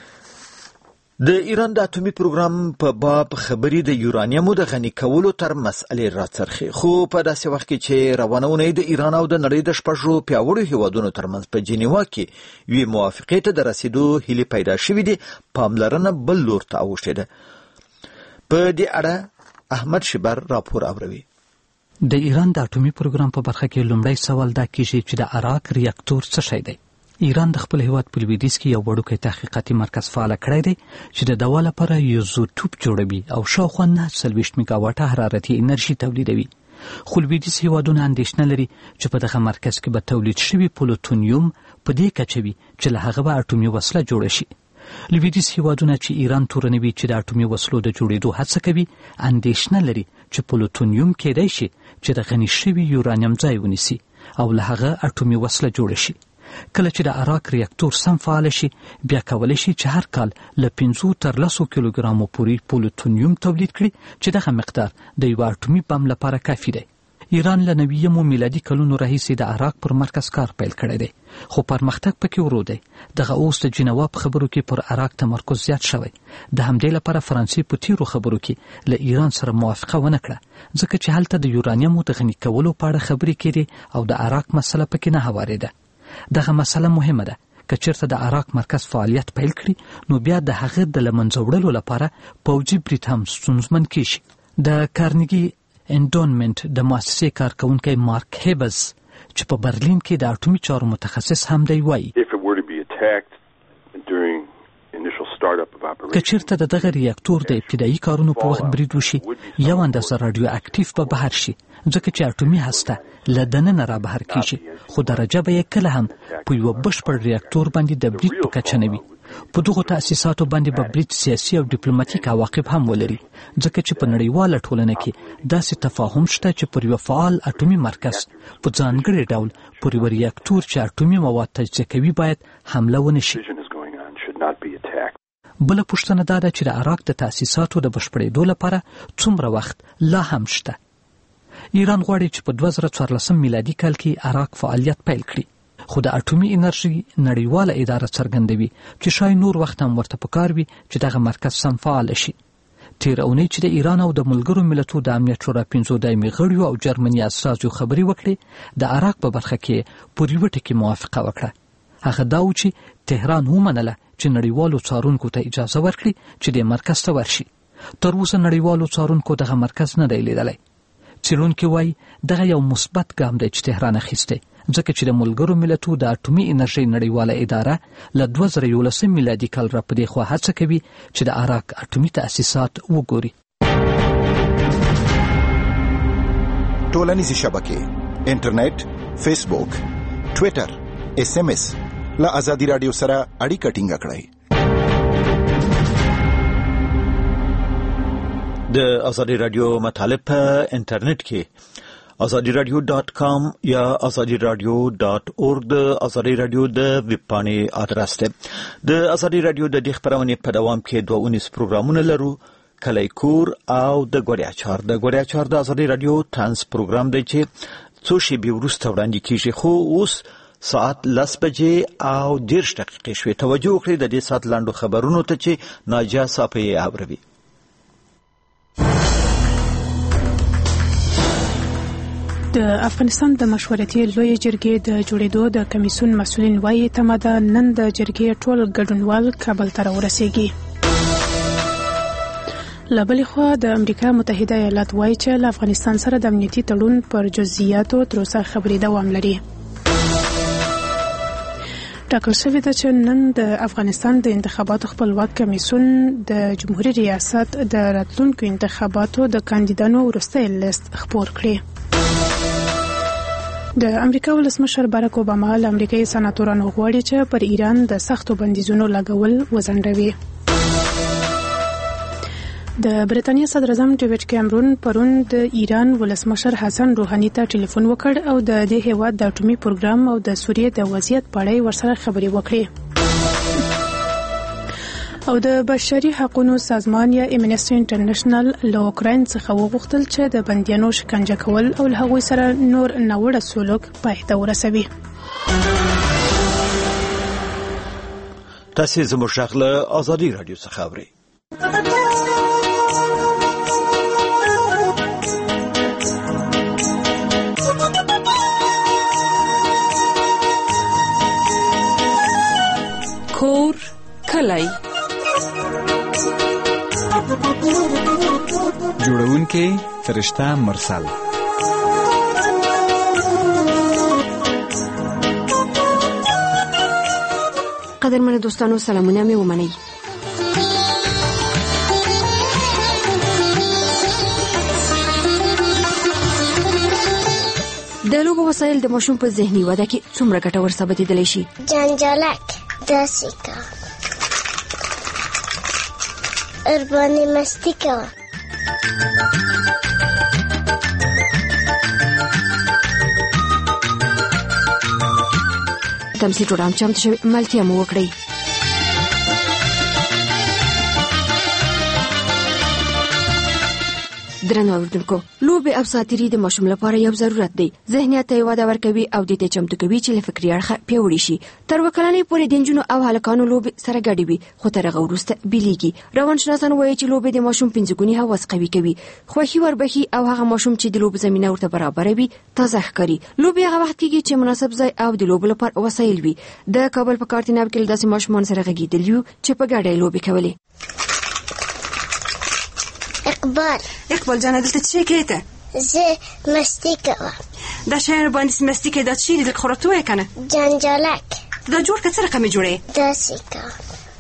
د ایران د اټومي پروګرام په باب خبري د یورانیمو د غني کولو تر مسئلې راڅرخي، خو په داسې وخت کې چې روانونه د ایران او د نړۍ د شپږو پیاوړو هیوادونو ترمنځ په جنیوا کې وی موافقې ته د رسیدو هیله پیدا شوې دي، پاملرنه بل لور ته اوښتې ده. په دې اړه احمد شبر راپور اوروي. د ایران د اټومي پروګرام په برخه کې لومړی سوال دا کیږي چې د عراق ریاکټور څه شی دی. ایران د خپل هیواد په لویدیځ کې یو وړوکی تحقیقاتي مرکز فعال کړی دی چې د دوا لپاره ایزوټوپ جوړوي او شاوخوا 940 میگاواټه حرارتي انرژي تولیدوي. خو لویدیځ هیوادونه اندېښنه لري چې په دغه مرکز کې به تولید شوي پلوتونیوم په دې کچه وي چې له هغه به اټومي وسله جوړه شي. لویدیځ هیوادونه چې ایران تورنوي چې د اټومي وسلو د جوړېدو هڅه کوي اندېښنه لري چې پلوتونیوم کېدای شي چې د غني شوي یورانیم ځای ونیسي او له هغه اټومي وسله جوړه شي. کله چې د عراق ریاکټور سم فعال شي بیا کولی شي چې هر کال له 5 تر 10 کیلوګرامو پورې پلوتونیوم تولید کړي چې دغه مقدار د یو اټومي بم لپاره کافي دی. ایران له 90 میلادي کلونو راهیسې د عراق پر مرکز کار پیل کړی دی، خو پرمختګ پکې ورو دی. دغه اوس د جنیوا په خبرو کې پر عراق تمرکز زیات شوی. د همدې لپاره فرانسې په تیرو خبرو کې له ایران سره موافقه ونه کړه، ځکه چې هلته د یورانیمو د غني کولو په اړه خبرې کېدې او د عراق مسله پکې نه هوارېده. دغه مسله مهمه ده، که چېرته د عراق مرکز فعالیت پیل کړي نو بیا د هغه د له منځه وړلو لپاره پوځي برید هم ستونزمن کېږي. د کارنګي انډونمنت د مؤسسې کارکونکی مارک هیبز چې په برلین کې د اټومي چارو متخصص هم دی وایي که چېرته د دغه ریاکټور د ابتدایي کارونو په وخت برید وشي یو اندازه راډیو اکټیف به بهر شي، ځکه چې اټومي هسته له دننه را بهر کېږي، خو درجه به یې کله هم په یوه بشپړ ریاکټور باندې د برید په کچه نه وي. په دغو تأسیساتو باندې به برید سیاسي او ډیپلوماتیک عواقب هم ولري، ځکه چې په نړیواله ټولنه کې داسې تفاهم شته چې پر یو فعال اټومي مرکز په ځانګړي ډول پر یو ریاکټور چې اټومي مواد تجزیه کوي باید حمله ونه شي. بله پوښتنه دا ده چې د عراق د تأسیساتو د بشپړېدو لپاره څومره وخت لا هم شته. ایران غواړي چې په 2014 میلادي کال کې عراق فعالیت پیل کړي، خو د اټومي انرژي نړیواله اداره څرګندوي چې شاید نور وخت هم ورته پکار وي چې دغه مرکز سم فعال شي. تیر اونۍ چې د ایران او د ملګرو ملتونو د امنیت شورا 5 دایمي غړیو او جرمني استازو خبرې وکړې، د عراق په برخه کې پر یوه ټکي موافقه وکړه. هغه دا و چې تهران ومنله چې نړیوالو څارونکو ته اجازه ورکړي چې د مرکز ته ورشي. تر اوسه نړیوالو څارونکو دغه مرکز نه دی لیدلی. څېړونکي وایي دغه یو مثبت ګام دی چې تهران اخیستی، ځکه چې د ملګرو ملتونو د اټومي انرژي نړیواله اداره له 2011 میلادي کال را پدې خوا هڅه کوي چې د عراق اټومي تأسیسات وګوري. ټولنیزې شبکې، انټرنیټ، فیسبوک، ټویټر، SMS له ازادي رادیو سره اړیکه ټینګه کړئ. د ازادي رادیو مطالب په انټرنیټ کې azadi.radio.com یا azadi.radio.org د ازادي رادیو د ویب پاڼې ادرس ده. د ازادي رادیو د دې خبرونې په دوام کې 22 پروګرامونه لرو. کلی کور او د ګوریا چار د ازادي رادیو ترانس پروګرام دی چې څو شېبې وروسته وړاندې کیږي، خو اوس ساعت 10 بجې او 10 دقیقې شوې. توجه وکړئ د دې ساعت لاندو خبرونو ته چې ناجا صافي اوروي. د افغانستان د مشورتي لوی جرګې د جوړېدو د کمیسیون مسؤلین وايي تماده نن د جرګې ټول ګډونوال کابل ته ورسېږي. لبلې خوا د امریکا متحده ایالات وايي چې له افغانستان سره د امنیتي تړون پر جزئیاتو تر اوسه خبرې دوام لري. ټاکل شوې ده چې نن د افغانستان د انتخاباتو خپلواک کمیسیون د جمهوریت ریاست د راتلونکو انتخاباتو د کاندیدانو وروستی لیست خپور کړي. د امریکا ولسمشر باراک اوباما له امریکایي سناتورانو غواړي چې پر ایران د سختو بندیزونو لګول وځنډوي. د برتانیا صدر اعظم ډیوډ کیمرون پرون د ایران ولسمشر حسن روحاني ته ټلیفون وکړ او د دې هیواد د اټومي پروګرام او د سوریې د وضعیت په اړه ورسره خبرې وکړې. او د بشري حقوقو سازمان یا امنسټي انټرنیشنل له اوکراین څخه وغوښتل چې د بندیانو شکنجه کول او له هغوی سره نور ناوړه سلوک پای ته ورسوي. تاسو زموږ غږ له ازادي رادیو څخه اورئ. کور کلی جوړونکې فرشته مرسل. قدرمن دوستانو سلامونه مې ومنئ. د لوبو وسایل د ماشوم په ذهني وده کې څومره ګټور ثابتېدلی شي؟ جنجالک، داسې کوه، ورباندې مستي کوه. تمثیل پروګرام چمتو شوی، ملتیا مو وکړئ. درنو اوریدونکو، لوبې او ساتیري د ماشوم لپاره یو ضرورت دی. ذهنیت ته وده ورکوي او د دې چمتو کوي چې له فکري اړخه پیاوړي شي. تر وکلنۍ پورې د نجونو او هلکانو لوبې سره ګډې وي، خو تر هغه وروسته بیلیږي. روانشناسان وایي چې لوبې د ماشوم پنځګوني حواس قوي کوي، خوښي وربخي او هغه ماشوم چې د لوبو زمينه ورته برابر وي تازه ښکاري. لوبې هغه وخت کېږي چې مناسب ځای او د لوبو لپاره وسایل وي. د کابل په کارتیناب کې داسې ماشومان سره غږیدلی یو چې په ګډه لوبې کولې. اقبال جانه دلته څه کېته؟ زه مستی کوم. دا شعر باندې مستی کې دا چی د خوراتو یې کنه؟ جنجالک. دا جوړ کڅ رقم جوړې؟ داسې کوم.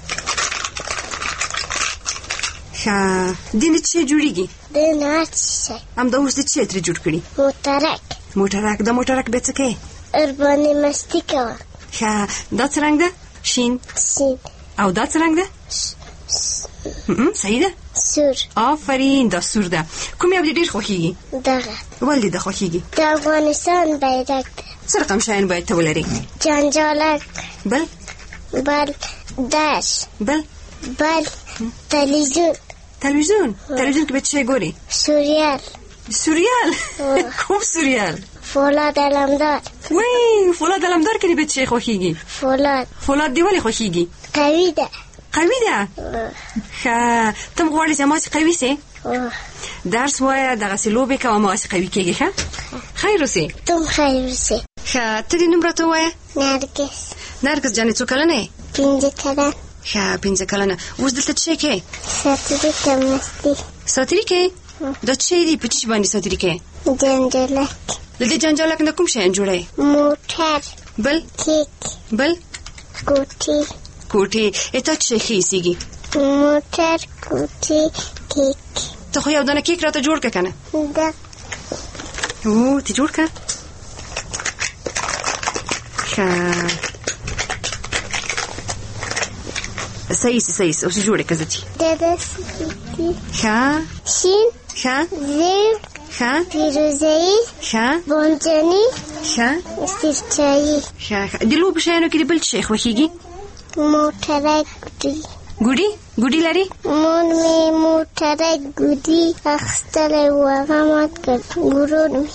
ښه دینه چې جوړیږي؟ د ناڅه. ام دا اوس د چې تر جوړ کړی؟ موټرک. د موټرک به څه کې؟ ورباندې مستی کوم. ښه دا څه رنگ ده؟ شین. او دا څه رنگ ده؟ صحیح ده؟ سور. آفرین، دا سور ده. کوم یو ډیر خوښیږي؟ دغه. ولې د خوښیږي؟ د افغانستان بیرغ ده. څه رقم شاین باید ته ولري؟ جنجالک. بل داش. بل تلویزیون کې به څه ګوري؟ سوریال. کوم سوریال؟ فولاد علمدار. وای فولاد علمدار کې به څه خوښیږي؟ فولاد دی ولې خوښیږي؟ قوي ده. ښه تم غواړې چې ما چې قوي سي؟ درس وایه، دغسې لوبې کوه، ما چې قوي کېږي. ښه خیر اوسې. تم خیر اوسې. ښه ته دې نوم راته ووایه. نرګس جانې څو کلنه یې؟ 5 کلن. ښه 5 کلنه. اوس دلته څه کې؟ ساتیري کوم. ساتیري کې؟ دا څه دی په چی باندې ساتیري کې؟ جنجالک. د دې جنجال نه کوم شی جوړه؟ موټر. بل؟ کیک. بل؟ کوټي. اته څه خيسيږي؟ موټر، کوټي، کیک. ته خو یو دانه کیک راته جوړ کړه کنه؟ دا. ته جوړ کړه؟ صحیح اوس جوړه کزتی. دا شین. زیر. پیروزه‌ای. بونجانی. سیرچایی. د لوبو شیانو کې بل څه خوښیږي؟ موټر ګوډي لري؟ مور می موټر ګوډي اخستلې و هغه مات کړ ګورون می.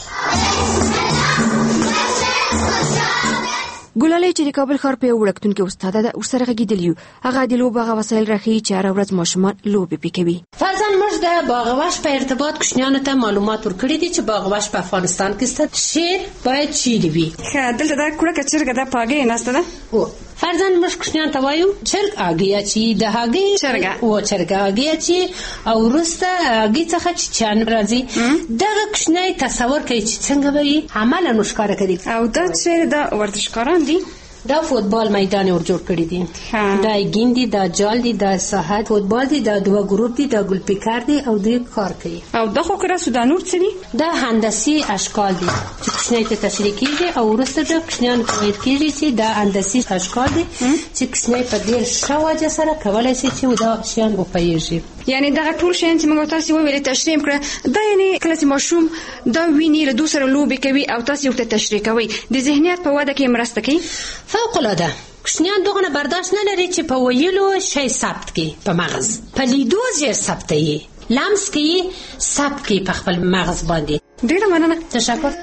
ګلالۍ چې د کابل ښار په یو وړکتون کې استاده ده ورسره غږېدل یو. هغه د لوبو هغه وسایل راښیي چې هره ورځ ماشومان لوبې پې کوي. فرضاً موږ د باغوش په ارتباط کوچنیانو ته معلومات ورکړي دي چې باغوش په افغانستان کې ست شیر باید چیرې وي. دلته دا کوړه چرګه ده پاګې ناسته ده. فرضاً موږ کوچنیان ته وایو چرګ اګیا چې د هغې چرګه اګیا چې او وروسته هغې څخه چې چان راځي دغه کوچنی تصور کوي چې څنګه به یې عملاً ورښکاره کوي. او دا چې د ورزشکاران دي دا فوتبال میدان ور جوړ کړی دي. دا ګیندي، دا جال دي، دا ساحت فوتبال دي، دا دوه ګروپ دي، دا ګل پیکر دي او دوی کار کوي. او دا خو کرا سودا نور څه دي؟ دا هندسي اشکال دي چې کوچنی ته تشریح کیږي او وروسته د کوچنیانو ته ویل کیږي چې دا هندسي اشکال دي چې کوچنی په ډیر شواجه سره کولای شي چې دا شیان وپیژني. یعنی دا ټول شیان چې موږ تاسو ویلې تشریح کړه دا یعنی کله چې ماشوم دا ویني له دوسر لوبي کوي او تاسو یو ته تشریح کوي د ذهنیت په وده کې مرسته کوي. فوق العاده کوچنیان دغه برداشت نه لري چې په ویلو شی ثبت کی په مغز په لیدو یې ثبت یې لمس کی ثبت کی په خپل مغز باندې. ډیره مننه. تشکر.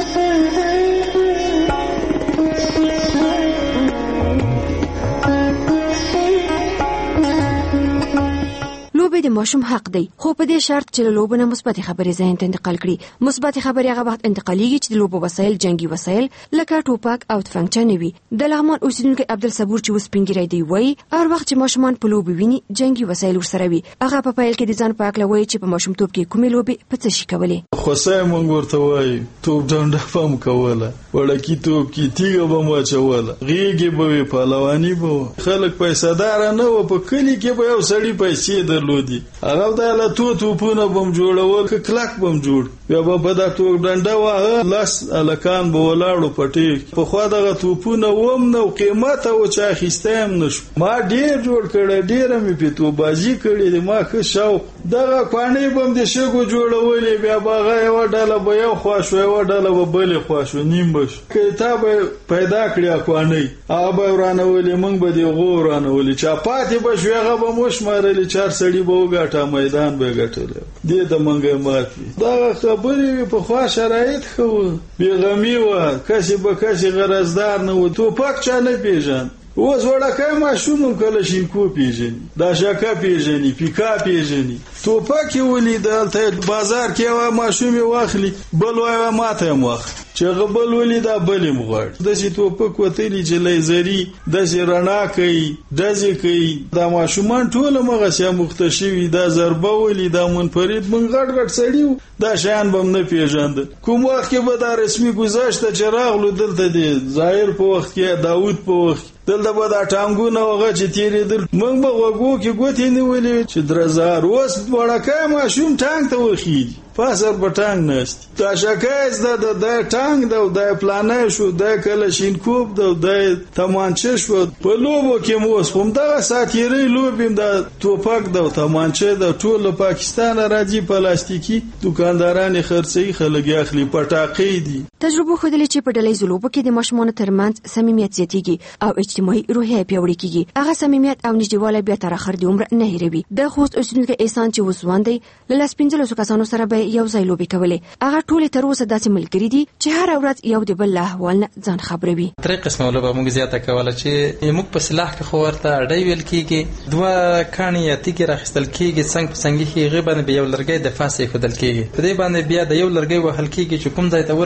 لوبې د ماشوم حق دی خو په دې شرط چې له لوبو نه مثبت خبرې ذهن ته انتقال کړي. مثبت خبرې هغه وخت انتقالېږي چې د لوبو وسایل جنگي وسایل لکه ټوپک او تفنګچه نه وي. د لغمان اوسیدونکو عبدالصبور چې وسپینګری دی وایي هر وخت چې ماشومان په لوبو ویني جنگي وسایل ورسره وي. هغه په پیل کې د ځان په اړه وایي چې په ماشومتوب کې کومې لوبې په څه شي کولې. خوسه مونږ ورته وایي توپ ډنډه پم کوله وړکی توپ کې تیګه به مو چوله غیږي به پهلوانی به خلک پیسې دار نه و په کلی کې به یو سړی پیسې درلودي هغه د له توپونه بم جوړول کلک بم جوړ بیا به دا توپ ډنډه واه لاس الکان به ولاړو پټي په خوا دغه توپونه ووم نو قیمت او چا خستم نشو ما ډیر جوړ کړه ډیر مې په تو بازی کړې ما ښه شوق دغه قانی بم د شګو جوړولې بیا باغه یو ډاله به یو خوښ یو ډاله به بل خوښ نیم بش کتاب پیدا کړی قانی هغه به ورانه ولې مونږ به دی غورانه ولې چا پاتې بش هغه به موش مارلې چار سړی به وګټه میدان به ګټل دې د منګه ماتي دا خبرې په خوا شرایط خو بیغمی و کسی به کسی غرضدار نه و توپک چا نه پیژن اوس وړکای ماشوم کلاشینکو پیژني دا شاکا پیژني پیکا پیژني توپک ولیدل ته بازار کې ماشوم واخلي بل وای ماته مخ چې غبل ولیدا بل مغړ د شي توپک وتلی چې لیزري د رڼا کوي دځي کوي دا ماشومان ټول مغه سیا مختشوي دا ضربه ولیدا منفرد من غټ غټ سړیو دا شان بم نه پیژاند کوم وخت کې به دا رسمي گذاشته چراغ دلته دی ظاهر په وخت کې داوود په وخت دلته به دا ټانګونه وغه چې تیرې دل موږ به وګو کې ګوتې نیولې چې درزار اوس وړکای ماشوم ټانګ ته وخیږي فاسر بټانګ نست تا شکایز د ټانګ د پلانې شو د کلاشینکوف د تمانچه شو په لوبو کې موس هم دا ساتيري لوبیم د توپک د تمانچه د ټول پاکستان راځي پلاستیکي دکانداران خرڅي خلک اخلي پټاقې دي. تجربه خودلې چې په ډلې زلوبو کې د ماشومانو ترمنځ صمیمیت زیاتېږي او اجتماعي روحیه پیاوړې کیږي. هغه صمیمیت او نږدېوالی بیا تر اخر د عمر نه هېروي. د خوست اوسیدونکو احسان چې وسوان دی له 15 کسانو سره به یو ځای لوبې کولې. هغه ټول تر اوسه داسې ملګري دي چې هر ورځ یو د بل احوال نه ځان خبروي. درې قسمه لوبه موږ زیاته کوله چې موږ په سلاح کې خو ورته اډای ویل کیږي دوه کانی یا تیګ راخستل کیږي څنګه په څنګه کې غیبه به یو لرګي د فاسې خدل کیږي په دې باندې بیا د یو لرګي وهل کیږي چې کوم ځای ته ورسېد د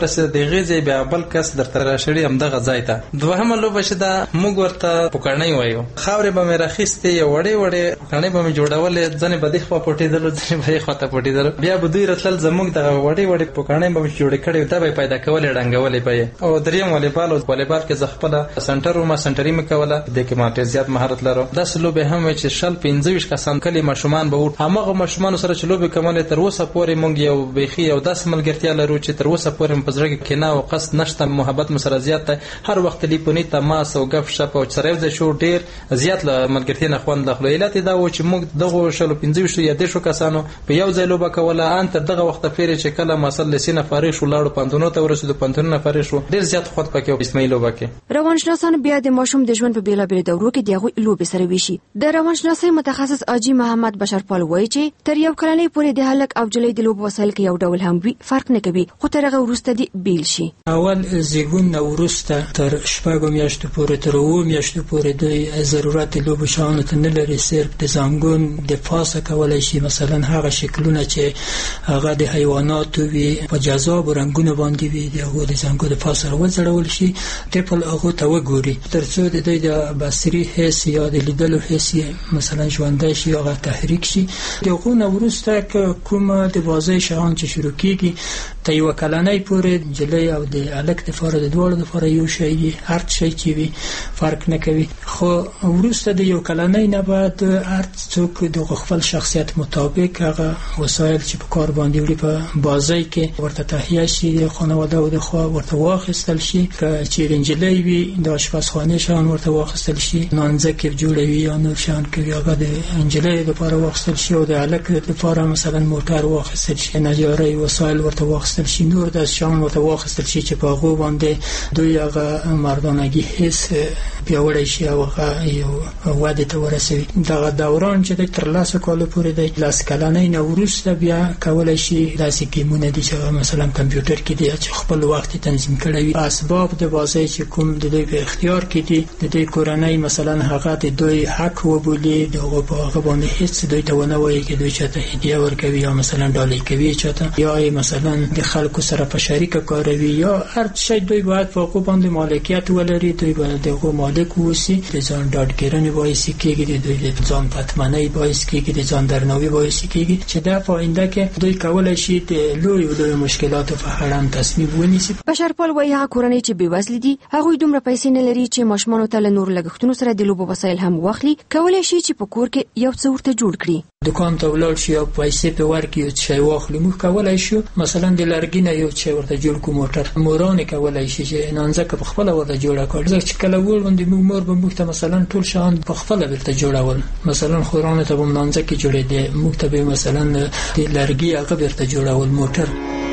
هغه ځای بیا بل کس درته راشړي همدغه ځای ته. دوهمه لوبه چې دا موږ ورته پوکړنۍ وایو. خاورې به مې راخیستې یو وړې وړې پوکړنۍ به مې جوړولې، ځنې به دې خوا پټېدلو ځنې به یې خواته پټېدلو، بیا به دوی راتلل زموږ دغه وړې وړې پوکړنۍ به مې جوړې کړې دا به یې پیدا کولې ړنګولې به یې. او دریم والیبال او والیبال کې زه خپله سنټر وم، سنټري مې کوله، دې کې ما ډېر زیات مهارت لرم. داسې لوبې هم وې چې 25 کسان کلي ماشومان به وو. هماغه ماشومانو سره چې لوبې کولې تر اوسه پورې موږ یو بیخي یو داسې ملګرتیا لرو چې تر اوسه پورې په زړه کې کینه او قصد نشته، محبت مو سره زیات دی. هر وخت تلیفوني تماس او غف شپ او سره یو ځای شو، ډېر زیات ملګرتیا نه خوند اخلو. علت دا و چې موږ دغه 25 یا 10 کسانو په یو ځای لوبه کوله. ان تر دغه وخت پورې چې کله مسل لسینه فارغ شو لاړو پانتونو ته ورسېدو، پانتونو فارغ شو، ډېر زیات خود پکې او اسماعیل لوبه کې. روانشناسان بیا د ماشوم د ژوند په بیلابیل دورو کې دغه لوبې سره ویشي. د روانشناسۍ متخصص اجي محمد بشرپال وایي چې تر یو کلنۍ پورې د هلک او جلۍ د لوبو وسایل کې یو ډول هم وي، فرق نه کوي، خو تر هغه وروسته دی بیل شي. اول زیږون نه وروسته تر 6 میاشتو پورې تر 9 میاشتو پورې د ضرورت لوبو شاونو ته نه لري، صرف د زنګون د پاسه کولای شي مثلا هغه شکلونه چې هغه د حیواناتو وي په جذاب رنگونه باندې وي دغه د زنګون د پاسه وځړول شي، ټیپل هغه ته وګوري ترڅو د دې د بصري حس یا د لیدلو حس مثلا ژوندۍ شي هغه تحریک شي. دغه نه وروسته کومه د بازۍ شاون چې شروع کیږي ته یو کلنۍ پورې جلۍ او د الک د فار د دوړو د فار یو شی هر شي چې وي فرق نه کوي. خو وروسته د یو کلنۍ نه بعد هر څوک د خپل شخصیت مطابق هغه وسایل چې په کار باندې وړي په بازۍ کې ورته تهیه شي، د خانواده او د خوا ورته واخیستل شي. چې رنجلۍ وي د آشپزخانه شان ورته واخیستل شي، نانځکه جوړوي یا نور شان کوي هغه د رنجلۍ لپاره واخیستل شي، او د الک لپاره مثلا موټر واخیستل شي، نجاري وسایل ورته واخیستل شي، نور د شان ورته واخیستل شي چې په هغه باندې دوی هغه مردانګي حس پیاوړی شي او هغه یو واده ته ورسوي. دغه دوران چې د تر لاسه کال پورې د لاس کلنۍ نه وروسته بیا کولای شي داسې گیمونه دي چې مثلا کمپیوټر کې دي چې خپل وخت تنظیم کړي وي. اسباب د بازۍ چې کوم د دوی په اختیار کې دي د دوی کورنۍ مثلا هغه د دوی حق وبولي، دغه په هغه باندې هیڅ دوی ته ونه وایي چې دوی چاته هدیه ورکوي یا مثلا ډالۍ کوي چاته، یا مثلا د خلکو سره په شریک کاروي، یا هر شی دوی باید په هغه باندې مالکیت ولري، دوی باید دغه مالک وسی. د ځان ډاډګیرنې باعث کېږي، د ځان پاتمنۍ باعث کېږي، د ځان درناوي باعث کېږي چې دا په آینده کې دوی کولای شي د لوی مشکلاتو په اړه تصمیم ونیسي. بشرپال وایي هغه کورنۍ چې بېوزله دي هغوی دومره پیسې نه لري چې ماشومانو ته له نور لګښتونو سره د لوبو وسایل هم واخلي، کولای شي چې په کور کې یو څه ورته جوړ کړي. دکان ته ولاړ شي او پیسې په ورکړي او شی واخلي. موږ کولای شو مثلا د لرګي نه یو شی ورته جوړ کوو، موټر مورانه کولای شي چې نانځکه په خپل ورته جوړه کړي. ځکه چې کله وړاندې موږ مور به موږ ته مثلا ټول شان په خپل ورته جوړول، مثلا خورانه ته به نانځکه جوړې دي، موږ ته به مثلا د لرګي هغه ورته جوړول موټر.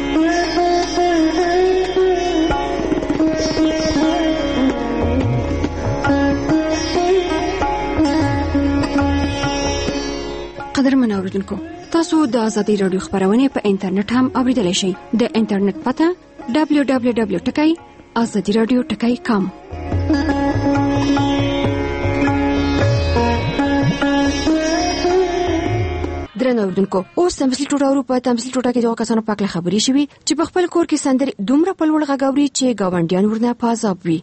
قدرمن اوریدونکو، تاسو د ازادي رادیو خبرونه په انټرنیټ هم اوریدلای شئ. د انټرنیټ پته www.azadiradio.com. درنو اوریدونکو، اوس تمثیل ټوټه په تمثیل ټوټه کې د کسانو په اړه خبري شوي چې په خپل کور کې سندري دومره په لوړ غږ اوري چې گاونډیان ورنه په عذاب وي.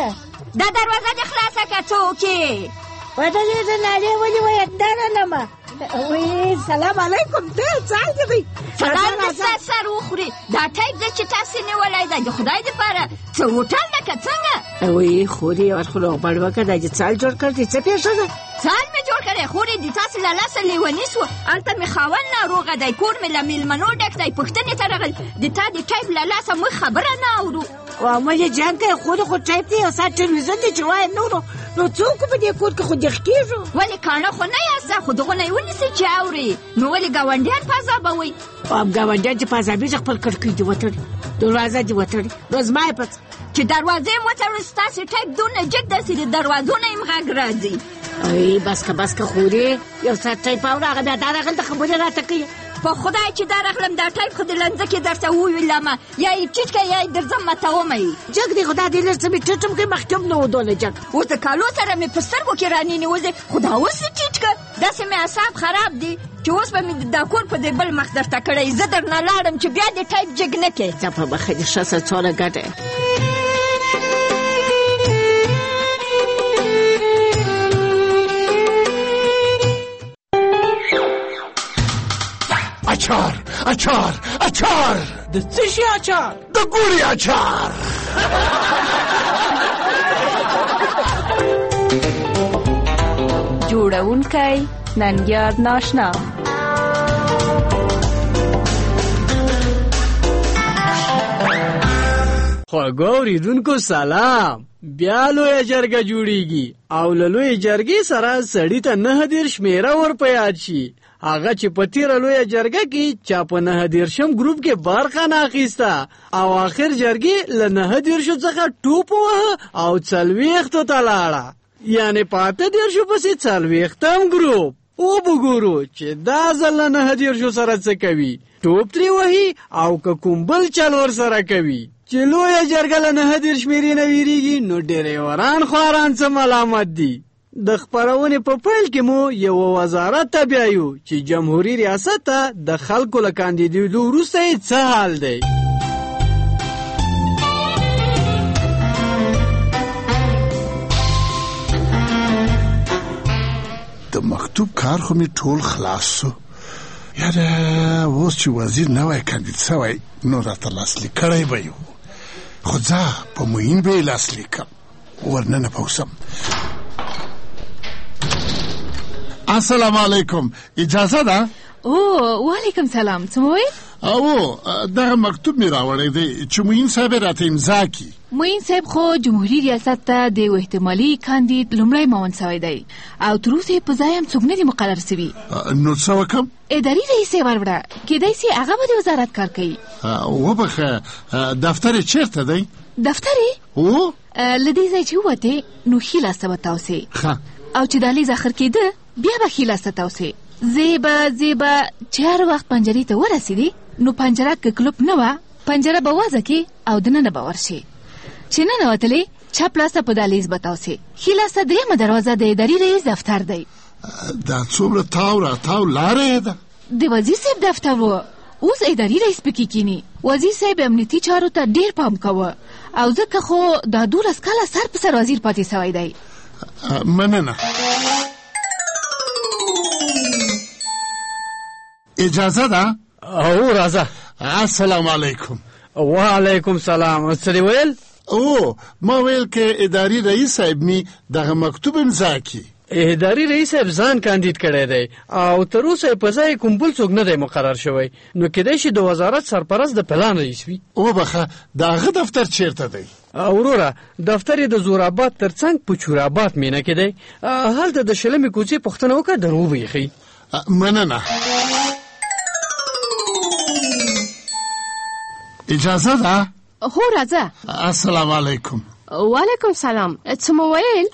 دا دروازه د خلاصه که څوکې ودلې د نالې ولې ویدانه لمه وای سلام علیکم ته څنګه دی سلام دې سر وخوري دا ټایپ د چې تاسو نیولای دی خدای دې پاره څه هوټل نه کڅنګ وای خوري ورخلو بړ وکړه چې څال جوړ کړی څه پیښه ده څال مې جوړ کړی خوري دې تاسو لا لاس لیونی سو الته مې خاون ناروغه دی کور مې لمیل منو ډک دی پښتنې ته راغل د تا د ټایپ لا لاس مې خبره نه اورو او مې جنګ خو ټایپ دی او سات ټلویزیون دی چې وای نو څوک په دې کور کې خو دغه کیږي ولې کانه خو نه یاسته خو دغه نه ونی سي چاوري نو ولې گاونډیان پازابوي او ګاونډیان چې پازابي خپل کړکۍ دی وتړي دروازه دی وتړي روز ما پات چې دروازه مو ستاسو ټایپ دونه جګ د سری دروازونه یې مغاګ راځي ای بس که خوري یو سات ټایپ او هغه بیا دا راغله خبره راته کوي په خدای چې دا راغلم دا ټایپ خو د لنځه کې درته وویلم یا یې ټیټکه یا یې درځم متومئ جګ دی خدا دې لږ څه مې ټټم کې مخکم نه ودوله جګ اوس د کالو سره مې په سترګو کې راننیوځې خدا اوس یې ټیټکه داسې مې اعصاب خراب دي چې اوس به مې دا کور په دې بل مخ درته کړی زه درنه لاړم چې بیا دې ټایپ جګ نه کې ځه په مخه دې ښه څه څونه ګټه اچار د څه شي اچار د ګوري اچار جوړونکی ننګیار ناشنا خواږه اوریدونکو سلام بیا لویه جرګه جوړیږي او له لویې جرګې سره سړي ته 9 شمیره ور په یاد شي هغه چې په تیره لویه جرګه کې چا په 9 ګروپ کې برخه نه اخیسته او آخر جرګې له 9 څخه ټوپ ووهه او 40 ته لاړه یعنی په 8 پسې 40 ګروپ او وګورو چې دا ځل 9 سره څه کوي ټوپ ترې وهي او که کوم بل چل ور سره کوي چې لویه جرګه له 9 شمیرې نه ویریږي نو ډریوران خواران څه ملامت دي د خپرونې په پیل کې مو یو وزارت ته بیایو چې جمهوریت ریاست ته د خلکو له کاندیدېدو وروسته یې څه حال دی د مکتوب کار خو مې ټول خلاص سو یاره اوس چې وزیر نوی کاندید سوی نو راته لاسلیک کړی به یو خو ځه په معین به یې لاسلیک کړم ورننه پوسم السلام علیکم اجازه ده وعلیکم سلام څه وایي دغه مکتوب مې راوړی دی چې معین صاحب راته امضا کړي معین صاحب خو جمهوریت ریاست ته د احتمالي کاندید لومړی معاون سوی دی او تر اوسه یې په ځای هم څوک نه دي مقرر سوي نو څه وکړم اداري رئیس یې وروړه کیدای سي هغه به د وزارت کار کوي وبخه دفتر یې چیرته دی دفتر یې له دې ځای چې ووتې نو ښي لاسته به تاوسې او چې دهلیز اخر کېده بیا به ښي لاسته تاوسې زیبه چې هر وخت پنجرې ته ورسېدې نو پنجره که کلوپ نه وه پنجره به وازه کې او دننه به ورشي چې ننوتلې چپ لاسته په دهلیز به تاوسې ښي لاسته درېیمه دروازه د اداري رئیس دفتر دی دا څومره تاو راتاو لاره ده د وزیر صاحب دفتر و اوس اداري رئیس پکې کینی وزیر صاحب امنیتي چارو ته ډیر پام کوه او ځکه خو دا 12 کاله سر په سر وزیر پاتې سوی دی مننه اجازه ده راځه السلام علیکم وعلیکم سلام څه دی ویل ما ویل کې اداري رئیس صاحب می دغه مکتوب امضا کړي اداري رئیس صاحب ځان کاندید کړی دی او تر اوسه په ځای کوم بل څوک نه دی مقرر شوی نو کېدای شي د وزارت سرپرست د پلان رئیس وي وبخه دغه دفتر چیرته دی وروره دفتر یې د زوراباد ترڅنګ په چوراباد مینه کې دی هلته د شلمې کوڅې پوښتنه وکړه در وبیخي مننه اجازه ده راځه السلام علیکم وعلیکم سلام څه مو ویل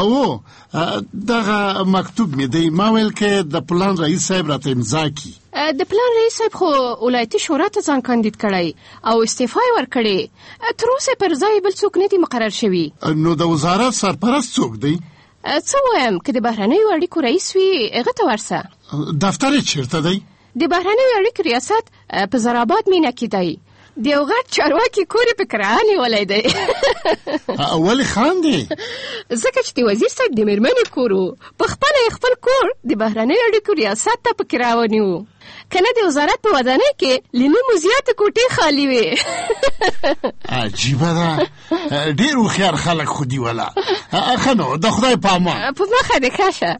دغه مکتوب مې دی ما ویل کې د پلان رئیس صاحب راته امضا کړي د پلان رئیس صاحب خو ولایتي شورا ته ځان کاندید کړی او استعفا یې ورکړې تر اوسه پر ځای بل څوک نه دی مقرر شوي نو د وزارت سرپرست څوک دی څه وایم که د بهرنیو اړیکو رئیس وي هغه ته ورسه دفتر یې چیرته دی د بهرنیو اړیکو ریاست په زراباد مینه کې دی د یو غټ چارواکي کور یې په کرایه نیولی دی. ولې خاندې؟ ځکه چې د وزیر صاحب د مېرمنې کور و، په خپله یې خپل کور د بهرنیو اړیکو ریاست ته په کرایه ونیو، که نه د وزارت په ودانۍ کې له نیمو زیاتې کوټې خالي وې. عجیبه ده، ډېر هوښیار خلک خو دي ولا. ښه نو د خدای په امان. په مخه دې ښه شه.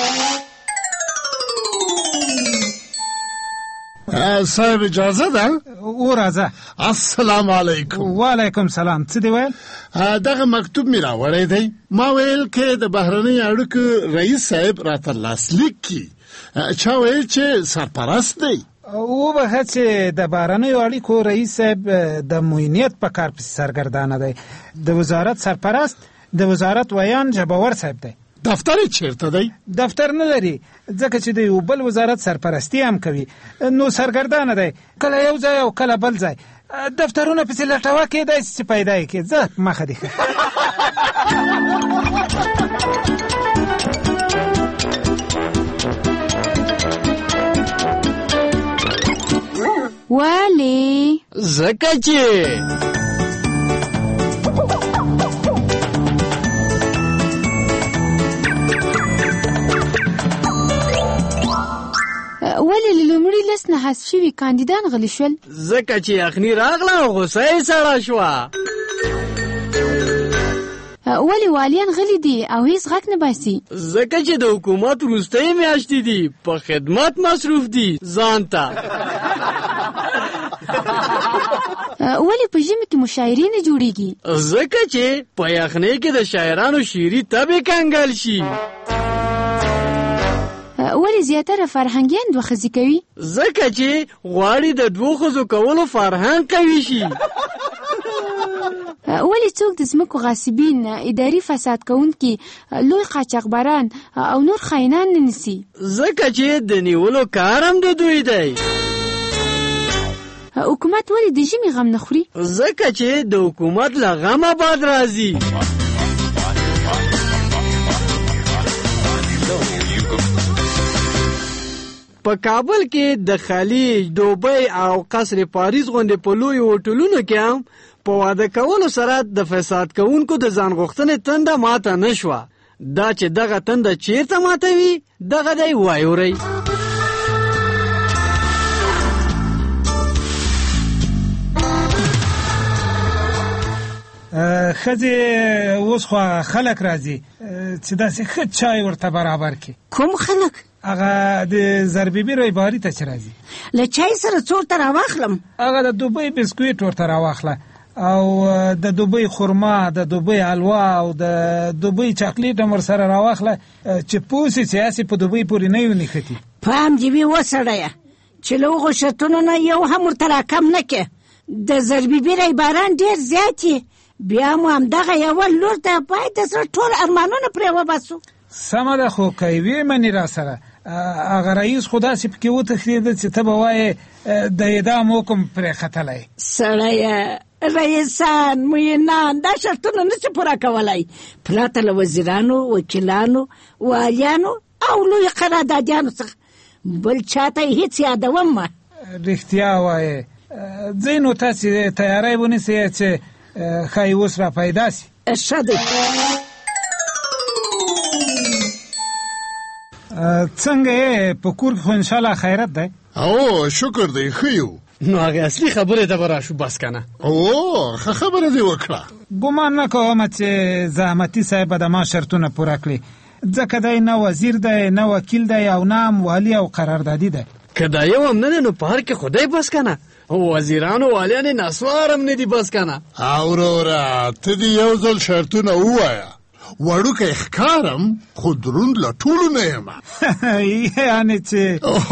صاحب اجازه ده؟ او راځه. السلام علیکم. وعلیکم سلام. څه دی ویل؟ دغه مکتوب مې راوړی دی. ما ویل که د بهرنۍ اړیکو رئیس صاحب راته لاسلیک کړي. چا ویل چې سرپرست دی. وبخښه چې د بهرنیو اړیکو رئیس صاحب د معینیت په کار پسې سرګردانه دی. د وزارت سرپرست د وزارت ویان جباور صاحب دی. دفتر یې چیرته دی؟ دفتر نه لري، ځکه چې د یو بل وزارت سرپرستی هم کوي، نو سرګردانه دی، کله یو ځای او کله بل ځای. دفترونه پسې لټوه کېدای چې پیدا یې کړي. ځه مخه دې ښه. ولې؟ ځکه چې ولې له لومړي لست نه حذف شوي کاندیدان غلي شول؟ ځکه چې یخني راغله او غوسه یې سړه شوه. ولې والیان غلي دي او هیڅ غږ نه باسي؟ ځکه چې د حکومت وروستۍ میاشتې دي، په خدمت مصروف دي ځان ته. ولې په ژمي کې مشاعرې نه جوړیږي؟ ځکه چې په یخنۍ کې د شاعرانو شعري طبع کنګل شي. ولې زیاتره فرهنګیان دوه ښځې کوي؟ ځکه چې غواړي د دوه ښځو کولو فرهنګ قوي شي. ولې څوک د ځمکو غاصبین، اداري فساد کوونکي، لوی قاچاقبران او نور خاینان نه نیسي؟ ځکه چې د نیولو کار هم د دوی دی. حکومت ولې د ژمي غم نه خوري؟ ځکه چې د حکومت له غمه باد راځي. په کابل کې د خلیج، دوبۍ او قصر پاریس غوندې په لویو هوټلونو کې هم په واده کولو سره د فساد کوونکو د ځان غوښتنې تنده ماته نه شوه. دا چې دغه تنده چیرته ماتوي دغه دی وایورئ. ښځې اوس خو خلک راځي چې داسې ښه چای ورته برابر کړي. کوم خلک؟ هغه د زربیبي رویباري ته چې راځي. له چای سره څو ورته راواخلم؟ هغه د دوبۍ بسکویټ ورته راواخله او د دوبۍ خرما، د دوبۍ حلوا او د دوبۍ چاکلیټ هم ورسره راواخله چې پوه سي چې هسې په دوبۍ پورې نه یو نښتي. پام دې وي وسړیه چې له هغو شرطونو نه یو هم ورته راکم نه کې. د زربیبي رویباران ډېر زیات یې، بیا مو همدغه یوه لور ته باید د زړه ټول ارمانونه پرې وباسو. سمه ده، خو که یې ومني را سره هغه رئیس خو داسې پکې وتښتېده چې ته به وایې د اعدام حکم پرې ختلی. سړیه رئیسان، معینان دا شرطونه نشي پوره کولی، پراته له وزیرانو، وکیلانو، والیانو او لوی قراردادیانو څخه بل چاته یې هېڅ یادوم مه. رښتیا وایې. ځئ نو تاسې تیاری ونیسئ چې ښایي اوس را پیدا سي. ښه دی. څنګه یې په کور کې خو انشاءالله خیرت دی؟ او شکر دی، ښه یو. نو هغې اصلي خبرې ته به راشو بس که نه. او ښه خبره دې وکړه. ګمان نه کوم چې زحمتي صاحب به د ما شرطونه پوره کړي، ځکه دی نه وزیر دی، نه وکیل دی او نه هم والي او قراردادي دی. که دا یو هم نه دی نو په هر کې خدای بس که نه. وزیرانو والیانې نسوار هم نه دي بس که نه. اوروره ته دې یو ځل شرطونه ووایه، وړوکی ښکارم خو دروند له ټولو نه یم. یعنې چې